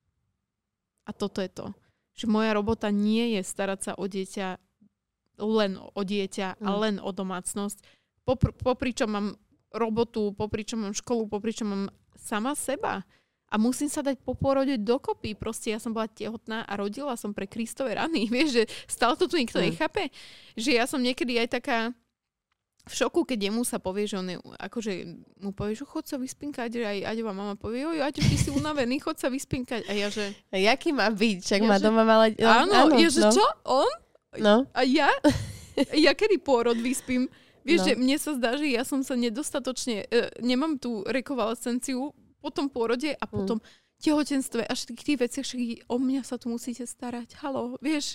A toto je to. Že moja robota nie je starať sa o dieťa len o dieťa a len o domácnosť. Popričom mám robotu, popričom mám školu, popričom mám sama seba. A musím sa dať po pôrode dokopy. Proste ja som bola tehotná a rodila som pre Kristove rany. Vieš, že stále to tu nikto nechápe. Že ja som niekedy aj taká v šoku, keď jemu sa povie, že on je, akože mu povie, že chod sa vyspinkať, že aj Aďová mama povie, oj, Aďo, ty si unavený, chod sa vyspinkať. A ja, že... A jaký má byť? Čak má doma mala... Áno, ja, že čo? On? No. A ja? Ja kedy pôrod vyspím? Vieš, že mne sa zdá, že ja som sa nedostatočne... nemám tú rekonvalescenciu po tom pôrode a potom tehotenstve a všetkých tých veciach, však o mňa sa tu musíte starať. Haló, vieš,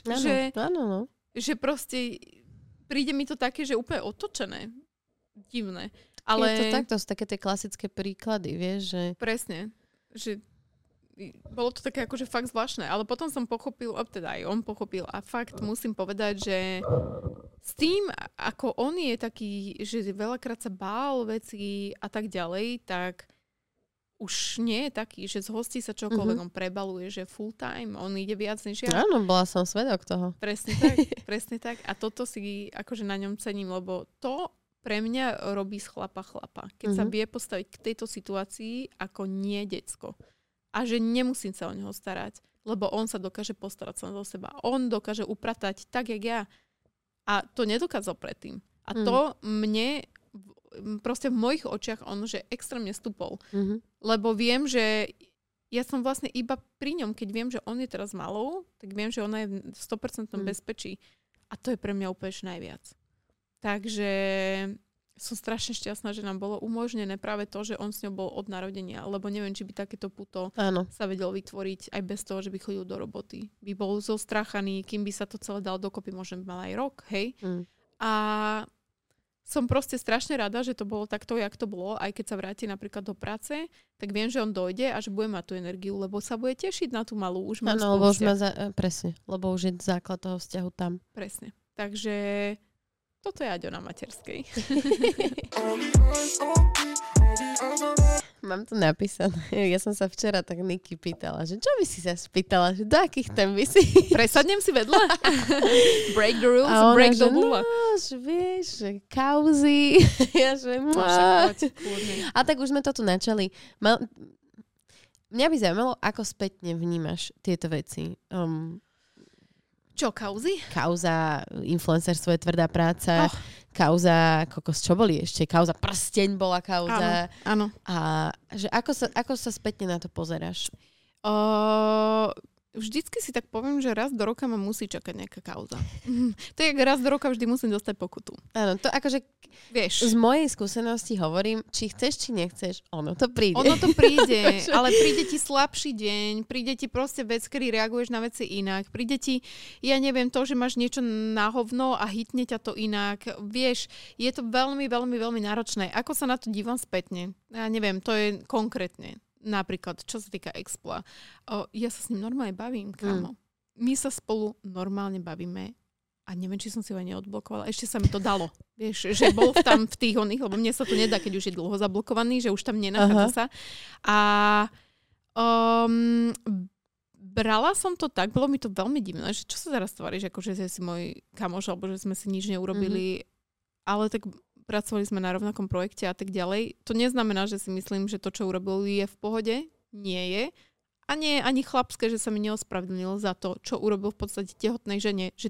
že proste príde mi to také, že úplne otočené. Divné. Ale... Je to takto, sú také tie klasické príklady, vieš, že... Presne. Že bolo to také akože fakt zvláštne. Ale potom som pochopil, teda aj on pochopil a fakt musím povedať, že s tým, ako on je taký, že veľakrát sa bál veci a tak ďalej, tak už nie je taký, že z hostí sa čokoľvek on prebaluje, že full time, on ide viac než ja. Áno, bola som svedok toho. Presne tak. A toto si akože na ňom cením, lebo to pre mňa robí z chlapa. Keď sa vie postaviť k tejto situácii ako nie decko. A že nemusím sa o neho starať, lebo on sa dokáže postarať sám za seba. On dokáže upratať tak, jak ja. A to nedokázal predtým. A to mne proste v mojich očiach on, že extrémne stúpol. Lebo viem, že ja som vlastne iba pri ňom, keď viem, že on je teraz malou, tak viem, že ona je v 100% bezpečí. A to je pre mňa úplne najviac. Takže som strašne šťastná, že nám bolo umožnené práve to, že on s ňou bol od narodenia, lebo neviem, či by takéto puto sa vedel vytvoriť aj bez toho, že by chodil do roboty. By bol zostrachaný, kým by sa to celé dal dokopy, možno by mal aj rok, hej? A som proste strašne rada, že to bolo takto, jak to bolo, aj keď sa vráti napríklad do práce, tak viem, že on dojde a že bude mať tú energiu, lebo sa bude tešiť na tú malú. Už má lebo už má presne, lebo už je základ toho vzťahu tam. Presne. Takže toto je Aďo na materskej. Mám to napísané. Ja som sa včera tak Niky pýtala, že čo by si sa spýtala, že do akých tém by si... Presadnem si vedľa? Break the rules, break the rule. No, že vieš, že kauzy. Ja, že... A tak už sme to tu načali. Mňa by zaujímalo, ako spätne vnímaš tieto veci. Čo, kauzy? Kauza influencerstvo je tvrdá práca. Kauza, čo boli ešte? Kauza prsteň bola kauza. Áno. A že ako sa spätne na to pozeráš? Vždycky si tak poviem, že raz do roka ma musí čakať nejaká kauza. To je, raz do roka vždy musím dostať pokutu. Áno, to akože vieš. Z mojej skúsenosti hovorím, či chceš, či nechceš, ono to príde. Ono to príde, ale príde ti slabší deň, príde ti proste vec, kedy reaguješ na veci inak. Príde ti, ja neviem, to, že máš niečo na hovno a hitne ťa to inak. Vieš, je to veľmi, veľmi, veľmi náročné. Ako sa na to dívam spätne? Ja neviem, to je konkrétne. Napríklad, čo sa týka Expla. Ja sa s ním normálne bavím, kámo. My sa spolu normálne bavíme A neviem, či som si ho aj neodblokovala. Ešte sa mi to dalo. Vieš, že bol tam v tých oných, lebo mne sa to nedá, keď už je dlho zablokovaný, že už tam nenachádza sa. A brala som to tak, bolo mi to veľmi divné, že čo sa teraz tváriš, akože si môj kamoš, alebo že sme si nič neurobili, ale tak pracovali sme na rovnakom projekte a tak ďalej. To neznamená, že si myslím, že to, čo urobil, je v pohode. Nie je. A nie je ani chlapské, že sa mi neospravedlnil za to, čo urobil v podstate tehotnej žene. Že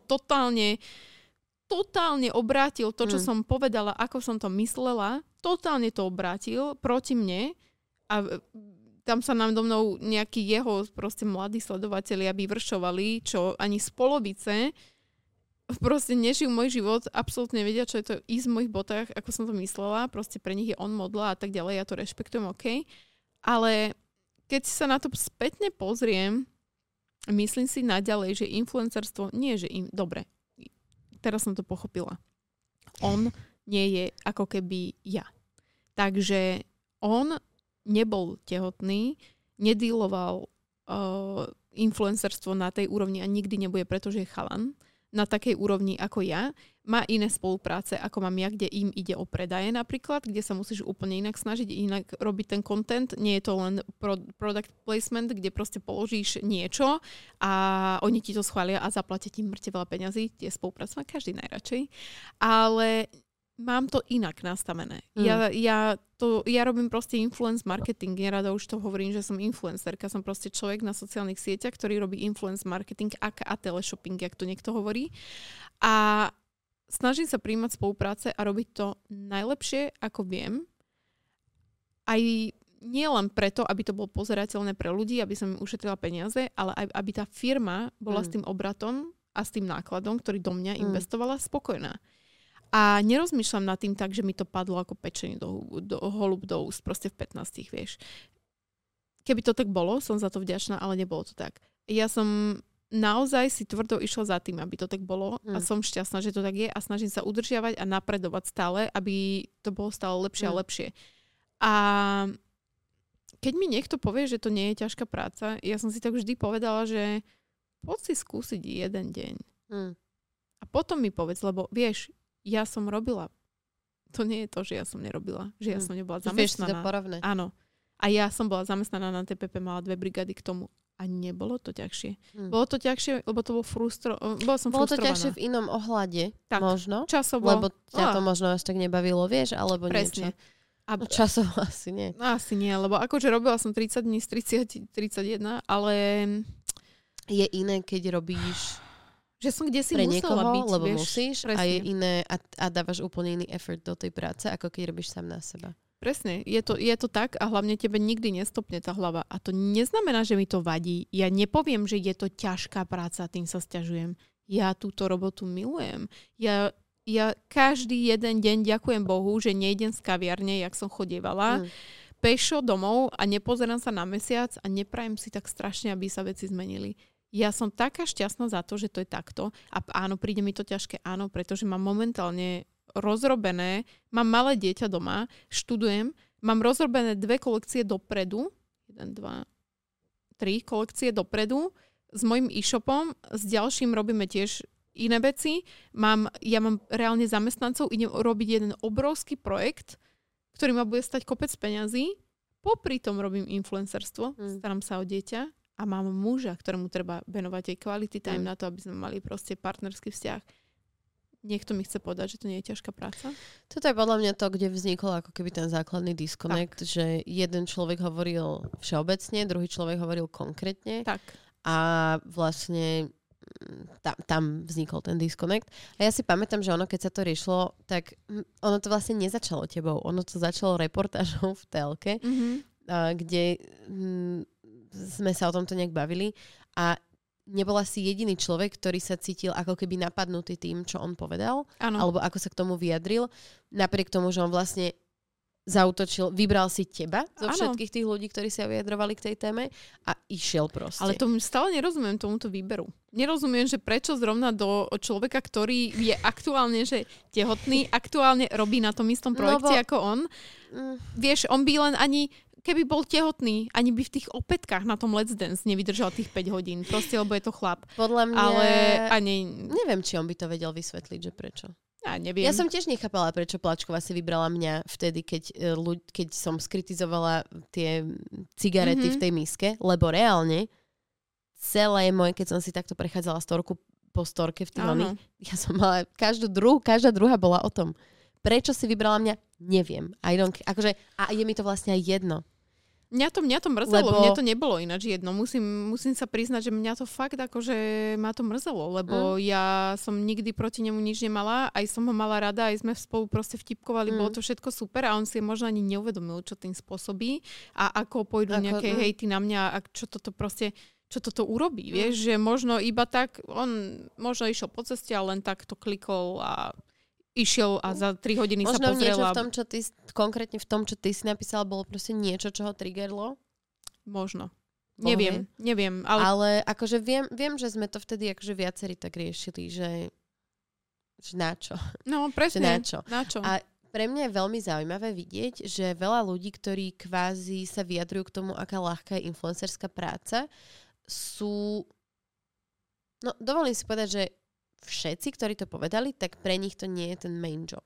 totálne obrátil to, čo som povedala, ako som to myslela. Totálne to obrátil proti mne. A tam sa nám do mnou nejakí jeho proste mladí sledovatelia vyvršovali, čo ani z polovice proste nežijú môj život, absolútne vedia, čo je to ísť v mojich botách, ako som to myslela. Proste pre nich je on modla a tak ďalej. Ja to rešpektujem, OK. Ale keď sa na to spätne pozriem, myslím si naďalej, že influencerstvo nie, že dobre, teraz som to pochopila. On nie je ako keby ja. Takže on nebol tehotný, nedíloval influencerstvo na tej úrovni a nikdy nebude, pretože je chalan na takej úrovni ako ja. Má iné spolupráce, ako mám ja, kde im ide o predaje napríklad, kde sa musíš úplne inak snažiť, inak robiť ten content. Nie je to len product placement, kde proste položíš niečo a oni ti to schvália a zaplatia ti mŕte veľa peňazí. Tie spolupráce má každý najradšej. Ale mám to inak nastavené. Ja robím proste influence marketing. Nerada už to hovorím, že som influencerka. Som proste človek na sociálnych sieťach, ktorý robí influence marketing a teleshopping, jak to niekto hovorí. A snažím sa prijímať spolupráce a robiť to najlepšie, ako viem. Aj nie len preto, aby to bolo pozerateľné pre ľudí, aby som im ušetrila peniaze, ale aj aby tá firma bola s tým obratom a s tým nákladom, ktorý do mňa investovala, spokojná. A nerozmýšľam nad tým tak, že mi to padlo ako pečenie holub do úst, proste v 15, vieš. Keby to tak bolo, som za to vďačná, ale nebolo to tak. Ja som naozaj si tvrdo išla za tým, aby to tak bolo a som šťastná, že to tak je a snažím sa udržiavať a napredovať stále, aby to bolo stále lepšie a lepšie. A keď mi niekto povie, že to nie je ťažká práca, ja som si tak vždy povedala, že poď si skúsiť jeden deň. A potom mi povedz, lebo vieš, ja som robila. To nie je to, že ja som nerobila. Že ja som nebola zamestnaná. Vieš si to porovnať. Áno. A ja som bola zamestnaná na TPP, mala 2 brigády k tomu. A nebolo to ťažšie. Bolo to ťažšie, lebo to bolo frustrované. Bolo to ťažšie v inom ohľade, tak, možno. Časovo. Lebo ťa to možno až tak nebavilo, vieš, alebo presne. Niečo. No časovo asi nie. Asi nie, lebo akože robila som 30 dní z 31, ale je iné, keď robíš že som kde si pre musela niekoho, byť, lebo vieš, musíš presne. A je iné a dávaš úplne iný effort do tej práce, ako keď robíš sám na seba. Presne, je to tak a hlavne tebe nikdy nestopne tá hlava. A to neznamená, že mi to vadí. Ja nepoviem, že je to ťažká práca, tým sa sťažujem. Ja túto robotu milujem. Ja každý jeden deň ďakujem Bohu, že nejdem z kaviarne, jak som chodievala, pešo domov a nepozerám sa na mesiac a neprajem si tak strašne, aby sa veci zmenili. Ja som taká šťastná za to, že to je takto. A áno, príde mi to ťažké, áno, pretože mám momentálne rozrobené, mám malé dieťa doma, študujem, mám rozrobené 2 kolekcie dopredu, 1, 2, 3 kolekcie dopredu, s mojím e-shopom, s ďalším robíme tiež iné veci. Ja mám reálne zamestnancov, idem robiť jeden obrovský projekt, ktorý ma bude stať kopec peňazí, popri tom robím influencerstvo, starám sa o dieťa, a mám muža, ktorému treba venovať aj quality time na to, aby sme mali proste partnerský vzťah. Niekto mi chce povedať, že to nie je ťažká práca? Toto je podľa mňa to, kde vznikol ako keby ten základný disconnect, že jeden človek hovoril všeobecne, druhý človek hovoril konkrétne. Tak. A vlastne tam vznikol ten disconnect. A ja si pamätám, že ono, keď sa to riešilo, tak ono to vlastne nezačalo tebou. Ono to začalo reportážou v telke, kde sme sa o tomto nejak bavili a nebola si jediný človek, ktorý sa cítil ako keby napadnutý tým, čo on povedal, alebo ako sa k tomu vyjadril, napriek tomu, že on vlastne zaútočil, vybral si teba zo všetkých tých ľudí, ktorí sa vyjadrovali k tej téme a išiel proste. Ale to stále nerozumiem tomuto výberu. Nerozumiem, že prečo zrovna do človeka, ktorý je aktuálne že tehotný, aktuálne robí na tom istom projekte ako on. Vieš, on by len ani keby bol tehotný, ani by v tých opätkách na tom Let's Dance nevydržal tých 5 hodín. Proste, lebo je to chlap. Podľa mňa... Ale neviem, či on by to vedel vysvetliť, že prečo. Ja neviem. Ja som tiež nechápala, prečo Plačková si vybrala mňa vtedy, keď som skritizovala tie cigarety v tej miske, lebo reálne celé moje, keď som si takto prechádzala storku po storke v tých oných, ja som mala každá druhá bola o tom. Prečo si vybrala mňa? Neviem. A je mi to vlastne aj jedno. Mňa to mrzelo, mne to nebolo ináč jedno. Musím sa priznať, že mňa to fakt akože ma to mrzelo, lebo ja som nikdy proti nemu nič nemala, aj som ho mala rada, aj sme spolu proste vtipkovali, bolo to všetko super a on si možno ani neuvedomil, čo tým spôsobí a ako pôjdu nejaké hejty na mňa a čo toto urobí, vieš, že možno iba tak, on možno išiel po ceste a len tak to klikol a išiel a za 3 hodiny možno sa pozrela. Možno niečo v tom, konkrétne v tom, čo ty si napísala, bolo proste niečo, čo ho triggerlo? Možno. Neviem. Ale akože viem, že sme to vtedy akože viacerí tak riešili, že na čo? No, presne. Na čo? A pre mňa je veľmi zaujímavé vidieť, že veľa ľudí, ktorí kvázi sa vyjadrujú k tomu, aká ľahká je influencerská práca, sú... No, dovolím si povedať, že všetci, ktorí to povedali, tak pre nich to nie je ten main job.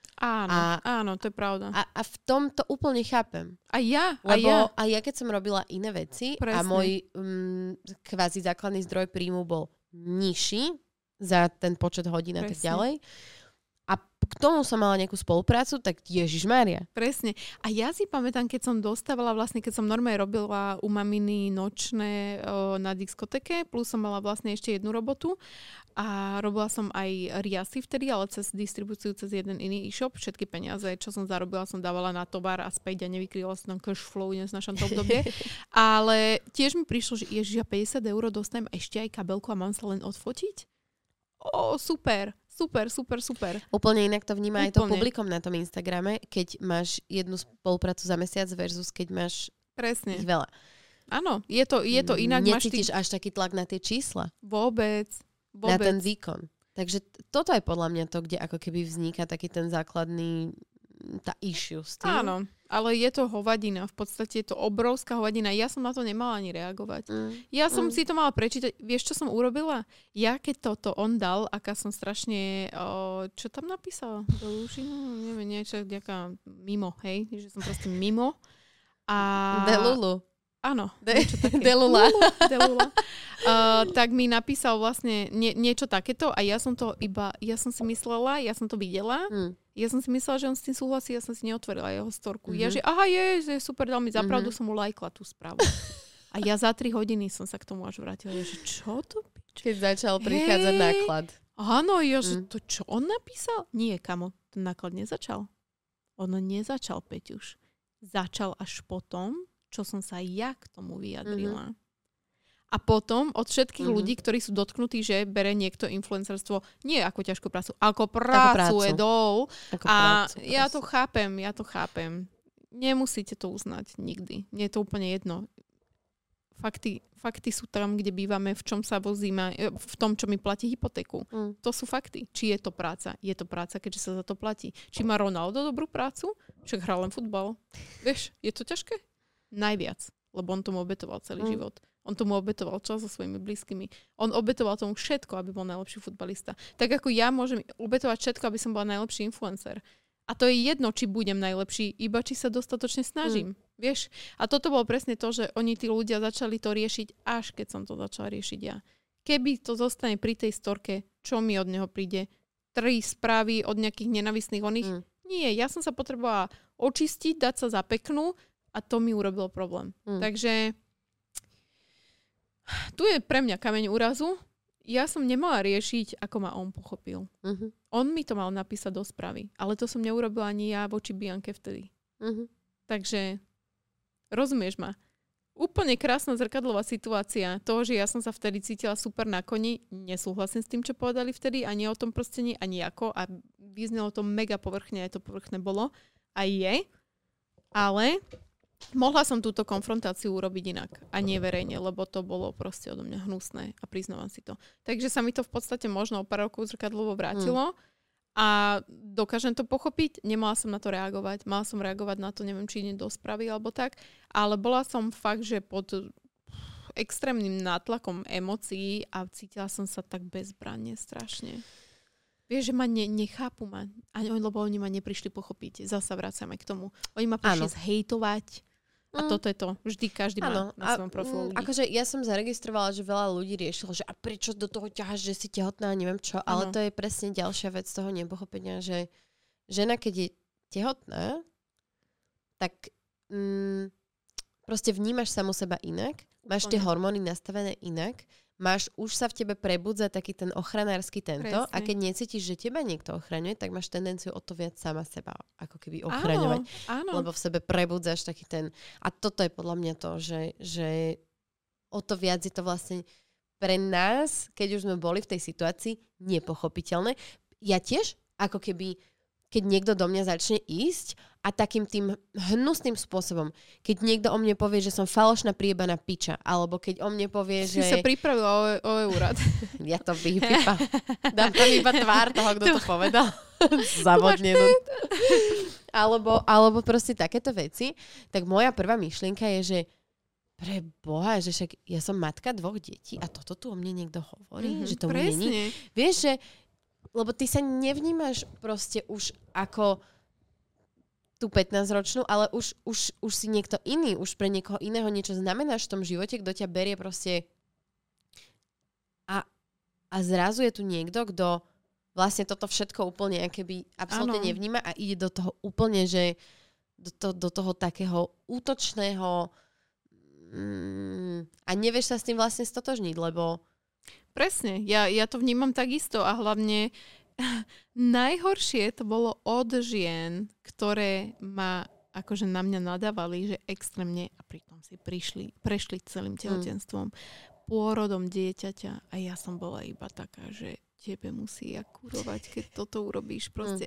Áno, to je pravda. A v tom to úplne chápem. A ja. Keď som robila iné veci a môj kvázi základný zdroj príjmu bol nižší za ten počet hodín a tak ďalej, a k tomu som mala nejakú spoluprácu, tak Ježišmária. Presne. A ja si pamätám, keď som dostávala vlastne, keď som normálne robila u maminy nočné na diskoteke, plus som mala vlastne ešte jednu robotu a robila som aj riasy vtedy, ale cez distribúciu cez jeden iný e-shop. Všetky peniaze, čo som zarobila, som dávala na tovar a späť a nevykryla som tam cash flow dnes v našom to obdobie. Ale tiež mi prišlo, že ježiš, 50 € dostanem ešte aj kabelku a mám sa len odfotiť? Super. Úplne inak to vníma aj to publikum na tom Instagrame, keď máš jednu spoluprácu za mesiac versus keď máš ich veľa. Áno, je to inak. Necítiš až taký tlak na tie čísla. Vôbec. Na ten výkon. Takže toto je podľa mňa to, kde ako keby vzniká taký ten základný tá issue s tým. Áno, ale je to hovadina. V podstate je to obrovská hovadina. Ja som na to nemala ani reagovať. Ja som si to mala prečítať. Vieš, čo som urobila? Ja, keď toto on dal, aká som strašne... čo tam napísala? Neviem, niečo ďaká mimo, hej? Že som proste mimo. Delulu. Áno. Delula. Tak mi napísal vlastne niečo takéto a ja som to ja som to videla, ja som si myslela, že on s tým súhlasí, ja som si neotvorila jeho storku. Ja, že aha, je super, dal mi zapravdu, som mu lajkla tú správu. A ja za 3 hodiny som sa k tomu až vrátila. Ja, že čo to? Keď začal prichádzať náklad. Áno, ja, že to čo on napísal? Nie, kamo, ten náklad nezačal. On nezačal, Peťuš. Začal až potom, čo som sa ja k tomu vyjadrila. A potom od všetkých ľudí, ktorí sú dotknutí, že bere niekto influencerstvo nie ako ťažkú prácu, ako prácu edol. A ja to chápem. Nemusíte to uznať nikdy. Nie je to úplne jedno. Fakty sú tam, kde bývame, v čom sa vozíme, v tom, čo mi platí hypotéku. To sú fakty. Či je to práca? Je to práca, keďže sa za to platí. Či má Ronaldo dobrú prácu? Však hral len futbal. Vieš, je to ťažké? Najviac. Lebo on tomu obetoval celý život. On tomu obetoval čas so svojimi blízkymi. On obetoval tomu všetko, aby bol najlepší futbalista. Tak ako ja môžem obetovať všetko, aby som bola najlepší influencer. A to je jedno, či budem najlepší, iba či sa dostatočne snažím. Vieš? A toto bolo presne to, že oni tí ľudia začali to riešiť, až keď som to začala riešiť ja. Keby to zostane pri tej storke, čo mi od neho príde? 3 správy od nejakých nenavistných oných? Nie, ja som sa potrebovala očistiť, dať sa za peknú a to mi urobilo problém. Takže tu je pre mňa kameň úrazu. Ja som nemala riešiť, ako ma on pochopil. On mi to mal napísať do správy, ale to som neurobila ani ja voči Bianke vtedy. Takže rozumieš ma? Úplne krásna zrkadlová situácia toho, že ja som sa vtedy cítila super na koni. Nesúhlasím s tým, čo povedali vtedy, ani o tom prostení, ani ako. A vyznelo to mega povrchne, aj to povrchne bolo. A je. Ale mohla som túto konfrontáciu urobiť inak a nie verejne, lebo to bolo proste odo mňa hnusné a priznávam si to. Takže sa mi to v podstate možno o pár rokov zrkadlovo vrátilo A dokážem to pochopiť, nemala som na to reagovať. Mala som reagovať na to, neviem, či nie do správy alebo tak, ale bola som fakt, že pod extrémnym nátlakom emócií a cítila som sa tak bezbranne strašne. Vieš, že ma nechápu ma, lebo oni ma neprišli pochopiť. Zasa vracame k tomu. Oni ma prišli zhejtovať. A toto je to. Vždy každý má na svojom profilu ľudí. Akože ja som zaregistrovala, že veľa ľudí riešilo, že a prečo do toho ťaháš, že si tehotná, neviem čo. Ale to je presne ďalšia vec toho nepochopenia, že žena, keď je tehotná, tak proste vnímaš samu seba inak, máš tie hormóny nastavené inak, už sa v tebe prebudza taký ten ochranársky tento. Presne. A keď necítiš, že teba niekto ochraňuje, tak máš tendenciu o to viac sama seba ako keby ochraňovať. Áno. Lebo v sebe prebudzaš taký ten... A toto je podľa mňa to, že o to viac je to vlastne pre nás, keď už sme boli v tej situácii, nepochopiteľné. Ja tiež, ako keby, keď niekto do mňa začne ísť a takým tým hnusným spôsobom, keď niekto o mne povie, že som falošná priebaná piča, alebo keď o mne povie, že... Si sa pripravila o úrad. Ja to vypípam. Dám tam iba tvár toho, kto to povedal. Zavodnenú. Alebo proste takéto veci. Tak moja prvá myšlienka je, že pre Boha, že však ja som matka 2 detí a toto tu o mne niekto hovorí, že to mne nie. Vieš, že lebo ty sa nevnímaš proste už ako tú 15-ročnú, ale už si niekto iný, už pre niekoho iného niečo znamenáš v tom živote, kto ťa berie proste a zrazu je tu niekto, kto vlastne toto všetko úplne akoby absolútne nevníma a ide do toho úplne, že do toho takého útočného a nevieš sa s tým vlastne stotožniť, lebo presne, ja to vnímam takisto a hlavne najhoršie to bolo od žien, ktoré ma akože na mňa nadávali, že extrémne a pritom si prešli celým tehotenstvom, pôrodom dieťaťa a ja som bola iba taká, že tebe musí akurovať, keď toto urobíš. Proste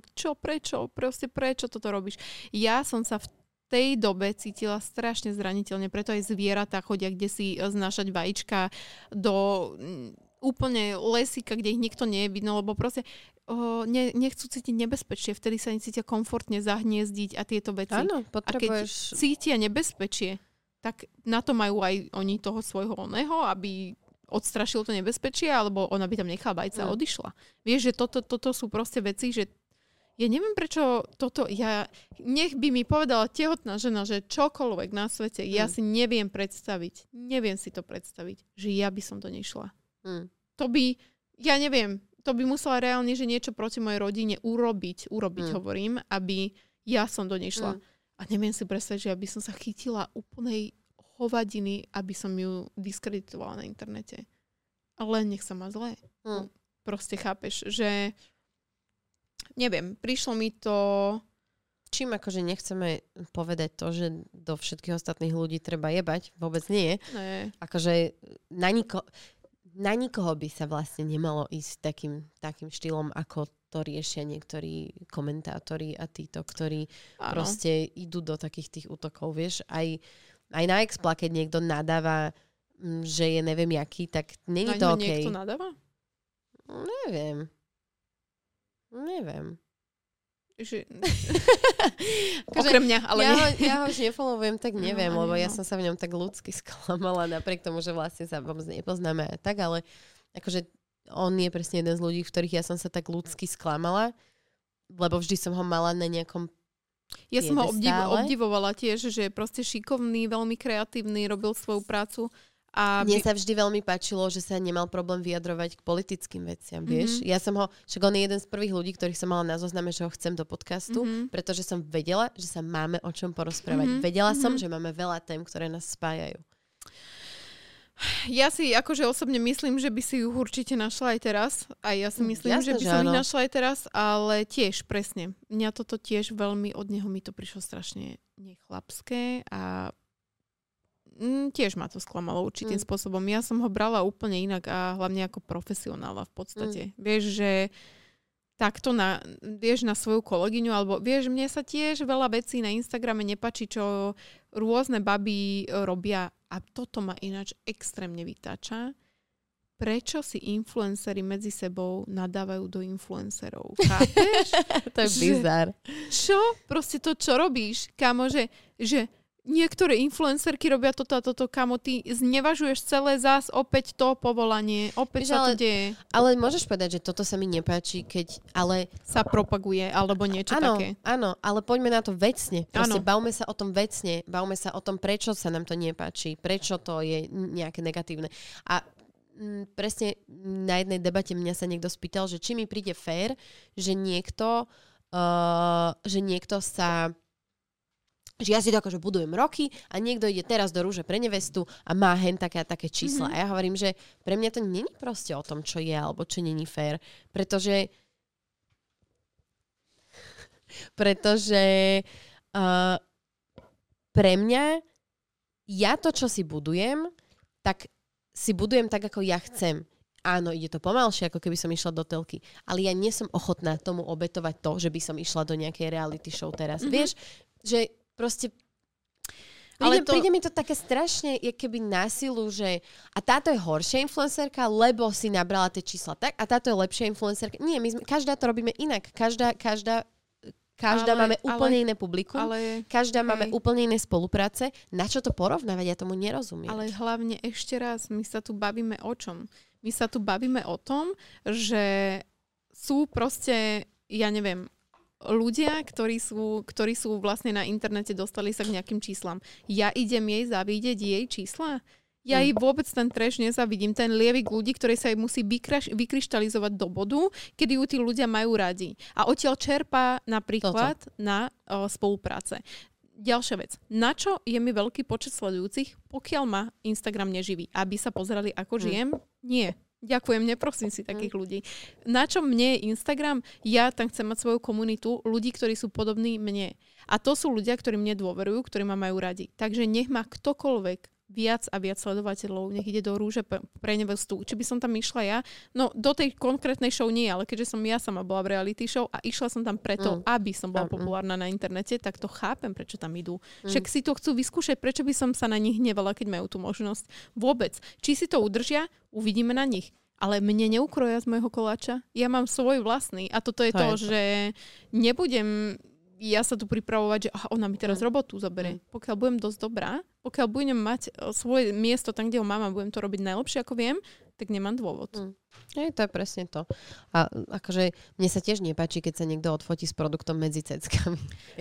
prečo toto robíš? Ja som sa v tej dobe cítila strašne zraniteľne, preto aj zvieratá chodia kde si znášať vajíčka do úplne lesíka, kde ich nikto nie je vidno, lebo proste nechcú cítiť nebezpečie, vtedy sa necítia komfortne zahniezdiť a tieto veci. Áno, potrebuješ... A keď cítia nebezpečie, tak na to majú aj oni toho svojho oného, aby odstrašilo to nebezpečie, alebo ona by tam nechala vajca a odišla. Vieš, že toto sú proste veci, že ja neviem, prečo nech by mi povedala tehotná žena, že čokoľvek na svete, ja si neviem si to predstaviť, že ja by som do nej šla. To by, ja neviem, to by musela reálne, že niečo proti mojej rodine urobiť, hovorím, aby ja som do nej šla. A neviem si predstaviť, že ja by som sa chytila úplnej hovadiny, aby som ju diskreditovala na internete. Ale nech sa má zlé. Proste chápeš, že neviem, prišlo mi to... Čím akože nechceme povedať to, že do všetkých ostatných ľudí treba jebať, vôbec nie. Akože na nikoho by sa vlastne nemalo ísť takým štýlom, ako to riešia niektorí komentátori a títo, ktorí proste idú do takých tých útokov, vieš. Aj na Expla, keď niekto nadáva, že je neviem jaký, tak není to okej. Niekto nadáva? Neviem. Že... Okrem mňa, ale ja ho už nefollowujem, tak neviem, lebo ja som sa v ňom tak ľudsky sklamala, napriek tomu, že vlastne sa vôbec nepoznáme a tak, ale akože on je presne jeden z ľudí, v ktorých ja som sa tak ľudsky sklamala, lebo vždy som ho mala na nejakom ja som ho obdivovala tiež, že je proste šikovný, veľmi kreatívny, robil svoju prácu. A mne sa vždy veľmi páčilo, že sa nemal problém vyjadrovať k politickým veciam, vieš. Ja som ho, však on je jeden z prvých ľudí, ktorých som mala na zozname, že ho chcem do podcastu, pretože som vedela, že sa máme o čom porozprávať. Vedela som, že máme veľa tém, ktoré nás spájajú. Ja si akože osobne myslím, že by si ju určite našla aj teraz. A ja si myslím, že by som ich našla aj teraz, ale tiež presne. Mňa toto tiež veľmi, od neho mi to prišlo strašne nechlapské a tiež ma to sklamalo určitým spôsobom. Ja som ho brala úplne inak a hlavne ako profesionála v podstate. Vieš, že takto vieš na svoju kolegyňu, alebo vieš, mne sa tiež veľa vecí na Instagrame nepáči, čo rôzne baby robia a toto ma ináč extrémne vytáča. prečo si influenceri medzi sebou nadávajú do influencerov. Chápeš? To je bizár. Čo? Proste to, čo robíš, kámo, že niektoré influencerky robia toto a toto, kámo, ty znevažuješ celé zás opäť to povolanie, opäť sa to deje. Ale môžeš povedať, že toto sa mi nepáči, keď ale sa propaguje, alebo niečo také. Áno, ale poďme na to vecne. Proste Áno. bavme sa o tom vecne, bavme sa o tom, prečo sa nám to nepáči, prečo to je nejaké negatívne. A presne na jednej debate mňa sa niekto spýtal, že či mi príde fér, že niekto sa... že ja si to akože budujem roky a niekto ide teraz do rúže pre nevestu a má hen také a také čísla. A ja hovorím, že pre mňa to není proste o tom, čo je alebo čo není fér. Pretože pre mňa ja to, čo si budujem, tak si budujem tak, ako ja chcem. Áno, ide to pomalšie, ako keby som išla do telky. Ale ja nie som ochotná tomu obetovať to, že by som išla do nejakej reality show teraz. Vieš, že proste príde mi to také strašne, je keby násilu, že a táto je horšia influencerka, lebo si nabrala tie čísla tak a táto je lepšia influencerka. Nie, každá to robíme inak. Každá máme úplne iné publikum, každá máme úplne iné spolupráce. Na čo to porovnávať? Ja tomu nerozumiem. Ale hlavne ešte raz, my sa tu bavíme o čom? My sa tu bavíme o tom, že sú proste, ja neviem, ľudia, ktorí sú vlastne na internete, dostali sa k nejakým číslam. Ja idem jej zavidieť jej čísla? Ja jej vôbec ten trash nezavidím. Ten lievik ľudí, ktorí sa jej musí vykryštalizovať do bodu, kedy ju tí ľudia majú radi. A odtiaľ čerpá napríklad na spolupráce. Ďalšia vec. Na čo je mi veľký počet sledujúcich, pokiaľ ma Instagram neživí? Aby sa pozerali, ako žijem? Nie. Ďakujem, neprosím si takých ľudí. Na čo mne je Instagram? Ja tam chcem mať svoju komunitu ľudí, ktorí sú podobní mne. A to sú ľudia, ktorí mne dôverujú, ktorí ma majú radi. Takže nech má ktokoľvek viac a viac sledovateľov, nech ide do rúže pre nevestu. Či by som tam išla ja? No, do tej konkrétnej show nie, ale keďže som ja sama bola v reality show a išla som tam preto, aby som bola populárna na internete, tak to chápem, prečo tam idú. Však si to chcú vyskúšať, prečo by som sa na nich hnevala, keď majú tú možnosť. Vôbec. Či si to udržia, uvidíme na nich. Ale mne neukroja z môjho koláča. Ja mám svoj vlastný. A toto je to, že nebudem ja sa tu pripravovať, že ona mi teraz robotu zoberie. Pokiaľ budem dosť dobrá, pokiaľ budem mať svoje miesto tam, kde ho mám a budem to robiť najlepšie, ako viem, tak nemám dôvod. To je presne to. A akože mne sa tiež nepáči, keď sa niekto odfotí s produktom medzi ceckami.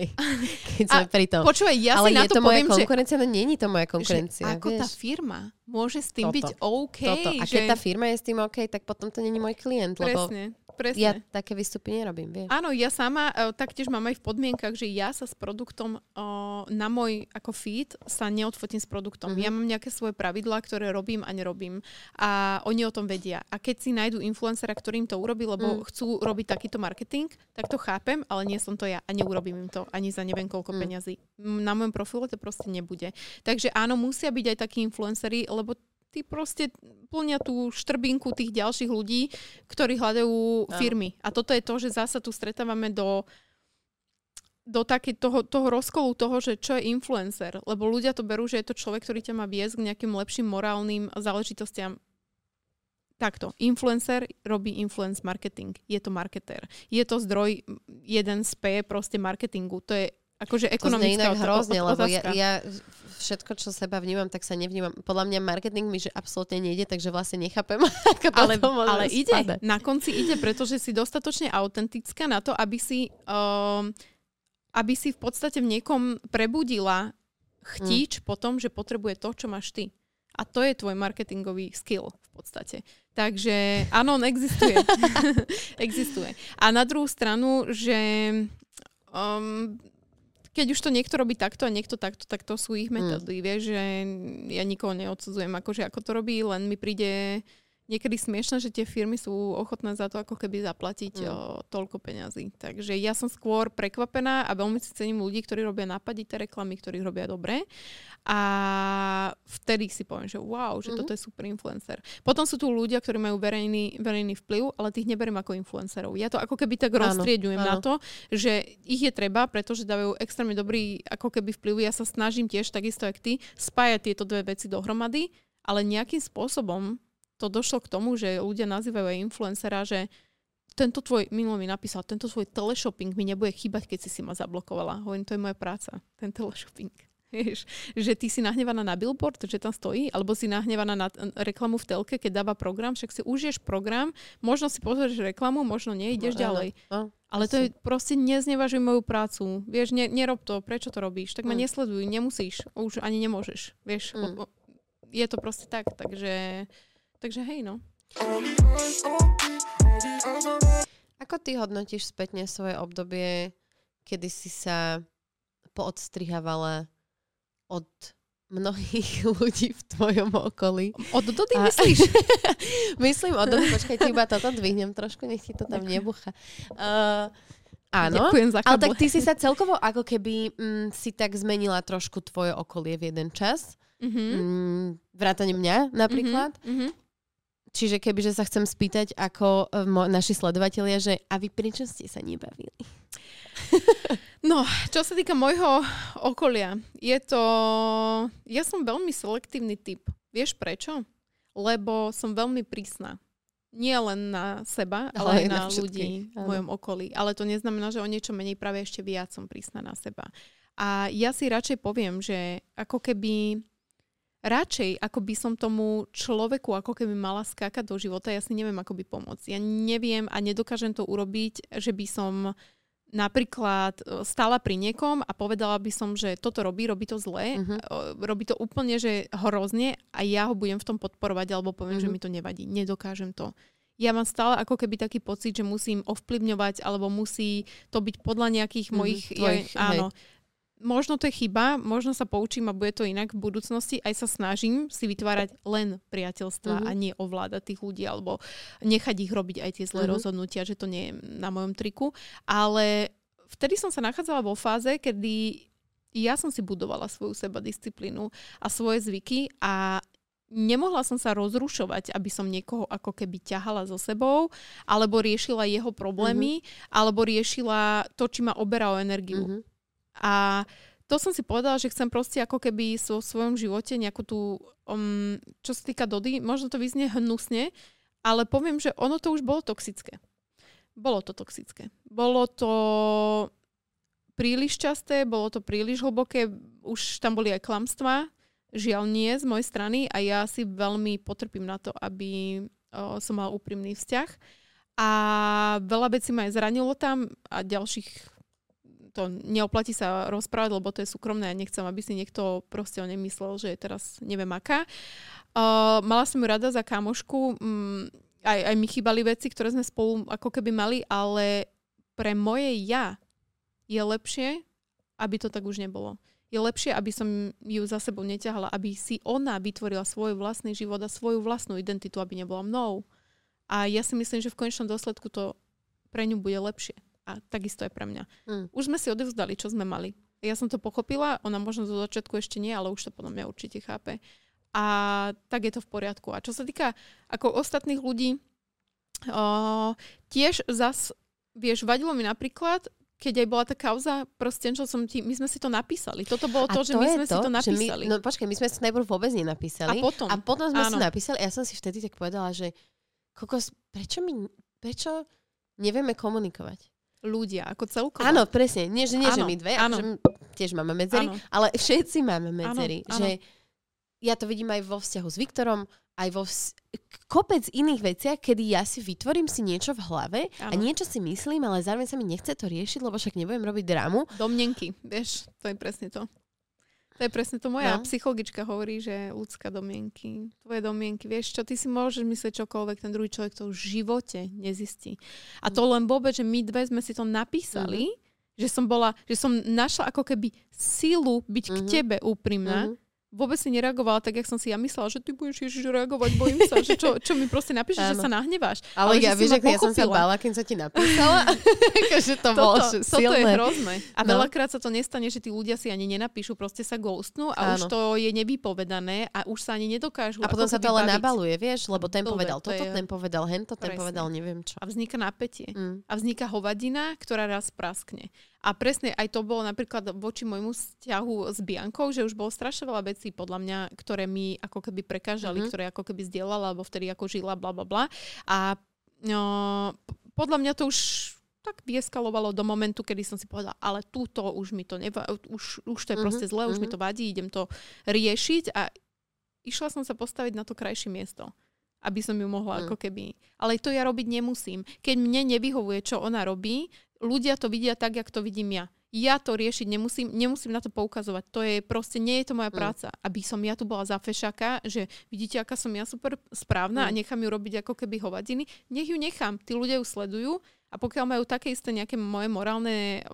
Keď sme pri tom. Počúvaj, ja ale si na to poviem, moja konkurencia, no nie je to moja konkurencia. Ako tá firma môže s tým byť OK. A keď tá firma je s tým OK, tak potom to nie je môj klient. Presne. Ja také výstupy nerobím, vieš. Áno, ja sama taktiež mám aj v podmienkach, že ja sa s produktom na môj ako feed sa neodfotím s produktom. Ja mám nejaké svoje pravidlá, ktoré robím a nerobím. A oni o tom vedia. A keď si nájdu influencera, ktorým to urobí, lebo chcú robiť takýto marketing, tak to chápem, ale nie som to ja a neurobím im to ani za neviem koľko peňazí. Na môjom profile to proste nebude. Takže áno, musia byť aj takí influenceri, lebo tí proste plnia tú štrbinku tých ďalších ľudí, ktorí hľadajú firmy. A toto je to, že zasa tu stretávame do toho rozkolu toho, že čo je influencer. Lebo ľudia to berú, že je to človek, ktorý ťa má viesť k nejakým lepším morálnym záležitostiam. Takto. Influencer robí influence marketing. Je to marketér. Je to zdroj 1z proste marketingu. To je akože ekonomická hrozne, lebo ja všetko, čo seba vnímam, tak sa nevnímam. Podľa mňa marketing mi, že absolútne nejde, takže vlastne nechápem, ako to ale ide. Spadať. Na konci ide, pretože si dostatočne autentická na to, aby si v podstate v niekom prebudila chtíč po tom, že potrebuje to, čo máš ty. A to je tvoj marketingový skill v podstate. Takže áno, on existuje. Existuje. A na druhú stranu, že keď už to niekto robí takto a niekto takto, tak to sú ich metódy. Vieš, že ja nikoho neodsudzujem, akože ako to robí, len mi príde niekedy smiešne, že tie firmy sú ochotné za to ako keby zaplatiť toľko peňazí. Takže ja som skôr prekvapená a veľmi si cením ľudí, ktorí robia napadité reklamy, ktorí robia dobre. A vtedy si poviem, že wow, že toto je super influencer. Potom sú tu ľudia, ktorí majú verejný vplyv, ale tých neberiem ako influencerov. Ja to ako keby tak roztrieďujem na to, že ich je treba, pretože dávajú extrémne dobrý ako keby vplyv. Ja sa snažím tiež, takisto jak ty, spájať tieto dve veci dohromady, ale nejakým spôsobom to došlo k tomu, že ľudia nazývajú aj influencera, že tento tvoj, Milo mi napísal, tento tvoj teleshopping mi nebude chýbať, keď si ma zablokovala. Hovorím, to je moja práca, ten teleshopping. Vieš, že ty si nahnevaná na billboard, že tam stojí, alebo si nahnevaná na reklamu v telke, keď dáva program, však si užiješ program, možno si pozrieš reklamu, možno nie, ideš ďalej. Ale to je proste neznevažuj moju prácu. Vieš, nerob to, prečo to robíš? Tak ma nesleduj, nemusíš, už ani nemôžeš. Vieš, je to proste tak, takže hej, no. Ako ty hodnotíš spätne svoje obdobie, kedy si sa poodstrihávala od mnohých ľudí v tvojom okolí? Od Dody myslíš? Myslím od Dody, počkaj, ti iba toto dvihnem trošku, nech ti to tam nebucha. Áno, ale tak ty si sa celkovo ako keby si tak zmenila trošku tvoje okolie v jeden čas. Vrátane mňa napríklad. Čiže kebyže sa chcem spýtať ako naši sledovatelia, že a vy prečo ste sa nebavili? No, čo sa týka môjho okolia, ja som veľmi selektívny typ. Vieš prečo? Lebo som veľmi prísna. Nie len na seba, ale aj na ľudí v mojom okolí. Ale to neznamená, že o niečo menej, práve ešte viac som prísna na seba. A ja si radšej poviem, že ako keby radšej, ako by som tomu človeku ako keby mala skákať do života, ja si neviem, ako by pomôcť. Ja neviem a nedokážem to urobiť, že by som napríklad stála pri niekom a povedala by som, že toto robí to zle, robí to úplne, že hrozne a ja ho budem v tom podporovať alebo poviem, že mi to nevadí. Nedokážem to. Ja mám stále ako keby taký pocit, že musím ovplyvňovať alebo musí to byť podľa nejakých mojich... áno. Možno to je chyba, možno sa poučím a bude to inak v budúcnosti. Aj sa snažím si vytvárať len priateľstva a nie ovládať tých ľudí alebo nechať ich robiť aj tie zlé rozhodnutia, že to nie je na mojom triku. Ale vtedy som sa nachádzala vo fáze, kedy ja som si budovala svoju sebadisciplínu a svoje zvyky a nemohla som sa rozrušovať, aby som niekoho ako keby ťahala so sebou, alebo riešila jeho problémy, alebo riešila to, či ma oberá o energiu. A to som si povedala, že chcem proste ako keby vo svojom živote nejakú tú, čo sa týka Dody, možno to vyznie hnusne, ale poviem, že ono to už bolo toxické. Bolo to toxické. Bolo to príliš časté, bolo to príliš hlboké, už tam boli aj klamstvá, žiaľ nie z mojej strany a ja si veľmi potrpím na to, aby som mala úprimný vzťah. A veľa vecí ma aj zranilo tam a ďalších to neoplatí sa rozprávať, lebo to je súkromné a nechcem, aby si niekto proste o nej myslel, že je teraz neviem aká. Mala som ju rada za kamošku, aj mi chýbali veci, ktoré sme spolu ako keby mali, ale pre moje ja je lepšie, aby to tak už nebolo. Je lepšie, aby som ju za sebou neťahala, aby si ona vytvorila svoj vlastný život a svoju vlastnú identitu, aby nebola mnou. A ja si myslím, že v konečnom dôsledku to pre ňu bude lepšie. A takisto aj pre mňa. Už sme si odevzdali, čo sme mali. Ja som to pochopila, ona možno zo začiatku ešte nie, ale už to podľa mňa určite chápe. A tak je to v poriadku. A čo sa týka ako ostatných ľudí, tiež zas, vieš, vadilo mi napríklad, keď aj bola tá kauza, proste, čo som my sme si to napísali. Toto bolo to, že my sme si to napísali. No počkaj, my sme si to najprv vôbec nenapísali. A potom sme si napísali a ja som si vtedy tak povedala, že kokos, prečo nevieme komunikovať? Ľudia, ako celkovo. Áno, presne. Nie, že my dve, akože tiež máme medzery, ale všetci máme medzery. Že ja to vidím aj vo vzťahu s Viktorom, aj vo kopec iných veciach, kedy ja si vytvorím si niečo v hlave a niečo si myslím, ale zároveň sa mi nechce to riešiť, lebo však nebudem robiť drámu. Domnenky, vieš, to je presne to. To je presne to. Moja psychologička hovorí, že ľudská domienky, tvoje domienky, vieš čo, ty si môžeš myslieť čokoľvek, ten druhý človek to v živote nezistí. A to len vôbec, že my dve sme si to napísali, že som našla ako keby sílu byť k tebe úprimná. Vôbec si nereagovala tak, jak som si ja myslela, že ty budeš Ježiš reagovať, bojím sa, že čo mi proste napíšeš, že sa nahneváš. Ale ja vieš, ja som sa bála, keď sa ti napísala. Akože to bolo silné. Toto je hrozné. A veľakrát sa to nestane, že tí ľudia si ani nenapíšu, proste sa ghostnú a už to je nevypovedané a už sa ani nedokážu. A potom sa to ale nabaluje, vieš, lebo ten povedal toto, ten povedal hento, ten povedal neviem čo. A vzniká napätie. A vzniká hovadina, ktorá raz praskne. A presne aj to bolo napríklad voči môjmu vzťahu s Biankou, že už bolo strašne veľa vecí, vecí podľa mňa, ktoré mi ako keby prekážali, ktoré ako keby zdieľala, alebo vtedy ako žila, bla bla bla. A podľa mňa to už tak vyeskalovalo do momentu, kedy som si povedala, ale túto už mi to už to je proste zle, už mi to vadí, idem to riešiť a išla som sa postaviť na to krajšie miesto, aby som ju mohla ako keby. Ale to ja robiť nemusím. Keď mne nevyhovuje, čo ona robí, ľudia to vidia tak, jak to vidím ja. Ja to riešiť nemusím na to poukazovať. To je proste, nie je to moja práca. Aby som ja tu bola za fešaka, že vidíte, aká som ja super správna a nechám ju robiť ako keby hovadiny. Nech ju nechám. Tí ľudia ju sledujú a pokiaľ majú také isté nejaké moje morálne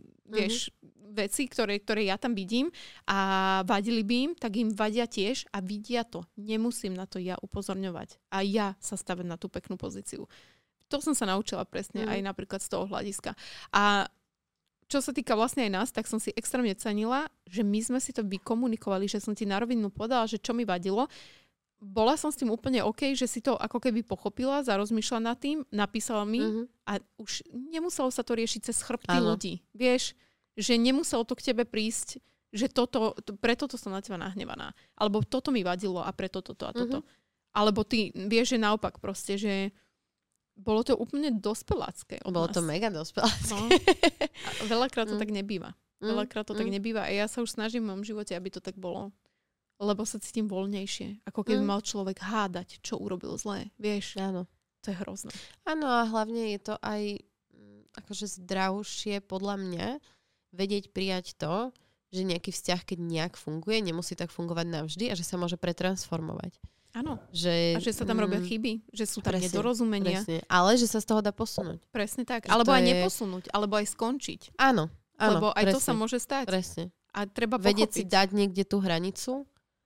veci, ktoré ja tam vidím a vadili by im, tak im vadia tiež a vidia to. Nemusím na to ja upozorňovať. A ja sa stavím na tú peknú pozíciu. To som sa naučila presne aj napríklad z toho hľadiska. A čo sa týka vlastne aj nás, tak som si extrémne cenila, že my sme si to vykomunikovali, že som ti na rovinu povedala, že čo mi vadilo. Bola som s tým úplne OK, že si to ako keby pochopila, zarozmýšľala nad tým, napísala mi a už nemuselo sa to riešiť cez chrbty ľudí. Vieš, že nemuselo to k tebe prísť, že preto to som na teba nahnevaná. Alebo toto mi vadilo a preto toto a toto. Alebo ty vieš, že naopak proste, že bolo to úplne dospelácké od Bolo nás. to mega dospelácké. No. A veľakrát to tak nebýva. Veľakrát to tak nebýva a ja sa už snažím v mojom živote, aby to tak bolo. Lebo sa cítim voľnejšie. Ako keby mal človek hádať, čo urobil zlé. Vieš? Áno. To je hrozné. Áno a hlavne je to aj akože zdravšie podľa mňa vedieť prijať to, že nejaký vzťah, keď nejak funguje, nemusí tak fungovať navždy a že sa môže pretransformovať. Áno. Že, a že sa tam robia chyby, že sú tam nedorozumenia. Presne. Ale že sa z toho dá posunúť. Presne tak. Alebo aj neposunúť, alebo aj skončiť. Áno. Lebo aj presne. to sa môže stať. Presne. A treba vedieť pochopiť. si dať niekde tú hranicu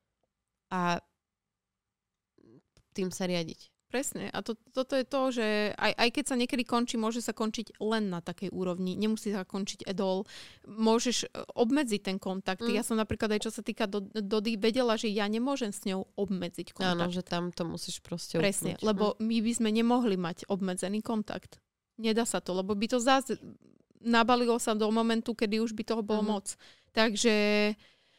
a tým sa riadiť. Presne. A toto je to, že aj keď sa niekedy končí, môže sa končiť len na takej úrovni. Nemusí sa končiť edol. Môžeš obmedziť ten kontakt. Ja som napríklad aj čo sa týka Dody vedela, že ja nemôžem s ňou obmedziť kontakt. Áno, že tam to musíš proste presne, upnúť. lebo my by sme nemohli mať obmedzený kontakt. Nedá sa to, lebo by to zase nabalilo sa do momentu, kedy už by toho bolo moc. Takže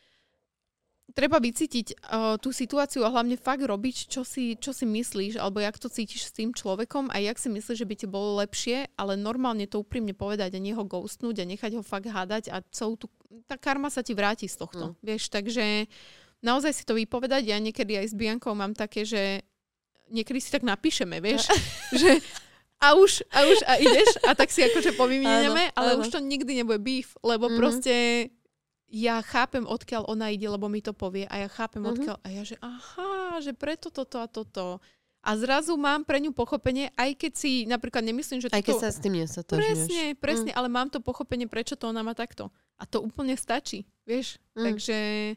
treba vycítiť tú situáciu a hlavne fakt robiť, čo si myslíš, alebo jak to cítiš s tým človekom a jak si myslíš, že by ti bolo lepšie, ale normálne to úprimne povedať a nie ho ghostnúť a nechať ho fakt hádať a tá karma sa ti vráti z tohto. Vieš, takže naozaj si to vypovedať. Ja niekedy aj s Biankou mám také, že niekedy si tak napíšeme, vieš, že a ideš a tak si akože povymieňame, ale už to nikdy nebude beef, lebo proste ja chápem, odkiaľ ona ide, lebo mi to povie a ja chápem, odkiaľ a ja, že aha, že preto toto a toto. A zrazu mám pre ňu pochopenie, aj keď si napríklad nemyslím, že aj keď sa s tým nestotožňuješ. Presne, ale mám to pochopenie, prečo to ona má takto. A to úplne stačí, vieš. Takže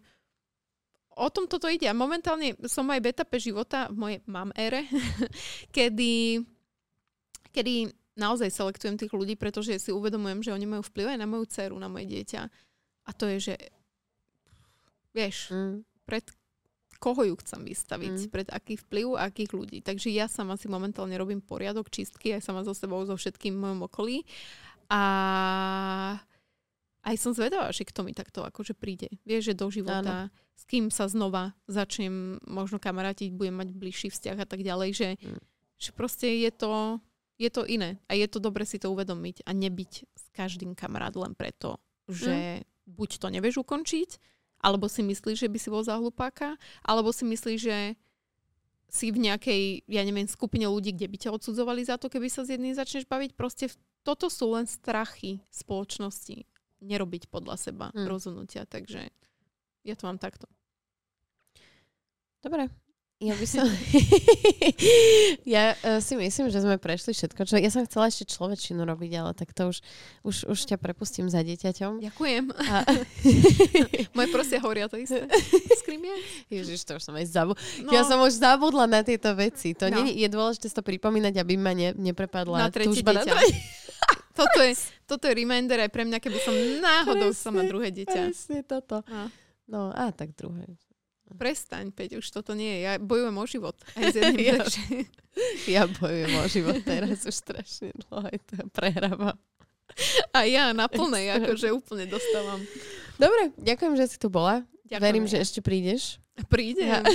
o tom toto ide. A momentálne som aj v etape života, v mojej ére, kedy naozaj selektujem tých ľudí, pretože si uvedomujem, že oni majú vplyv aj na moju dceru, na moje dieťa. A to je, že vieš, pred koho ju chcem vystaviť, pred aký vplyv a akých ľudí. Takže ja sama si momentálne robím poriadok, čistky, aj sama so sebou, so všetkým v mojom okolí. A aj som zvedavá, že kto mi takto akože príde. Vieš, že do života, s kým sa znova začnem možno kamarátiť, budem mať bližší vzťah a tak ďalej, že proste je to iné. A je to dobre si to uvedomiť a nebyť s každým kamarát len preto, že buď to nevieš ukončiť, alebo si myslíš, že by si bol za hlupáka, alebo si myslíš, že si v nejakej, ja neviem, skupine ľudí, kde by ťa odsudzovali za to, keby sa s jedným začneš baviť. Proste toto sú len strachy spoločnosti. Nerobiť podľa seba rozhodnutia. Takže ja to mám takto. Dobre. Ja by som... ja si myslím, že sme prešli všetko. Ja som chcela ešte človečinu robiť, ale tak to už ťa prepustím za dieťaťom. Ďakujem. Moje prosia hovoria to isté. Skrimie? Ježiš, to už som aj zabudla. No. Ja som už zabudla na tieto veci. To nie je dôležité si to pripomínať, aby ma neprepadla na tretie túžba dieťa. Toto je reminder aj pre mňa, keby som náhodou sama druhé dieťa. Presne toto. No, a tak druhé. Prestaň, Peť, už toto nie je. Ja bojujem o život. Aj s jedným, ja bojujem o život teraz už strašne dlho. Aj to prehrávam. A ja na plnej, akože úplne dostávam. Dobre, ďakujem, že si tu bola. Verím, že ešte prídeš. Prídem. Ja.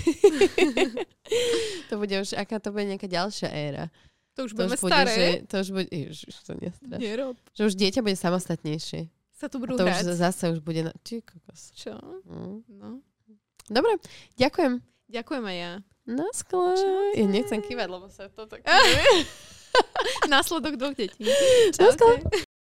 To bude už, aká to bude nejaká ďalšia éra. To už budeme staré. To už bude, ježiš, to nestraš. Nerob. Že už dieťa bude samostatnejšie. Sa tu budú to hrať. už zase už bude... Ty kokos. Čo? No. Dobre, ďakujem. Ďakujem aj ja. Na skle. Ja nechcem kývať, lebo sa to tak... Následok 2 detí. Na skle.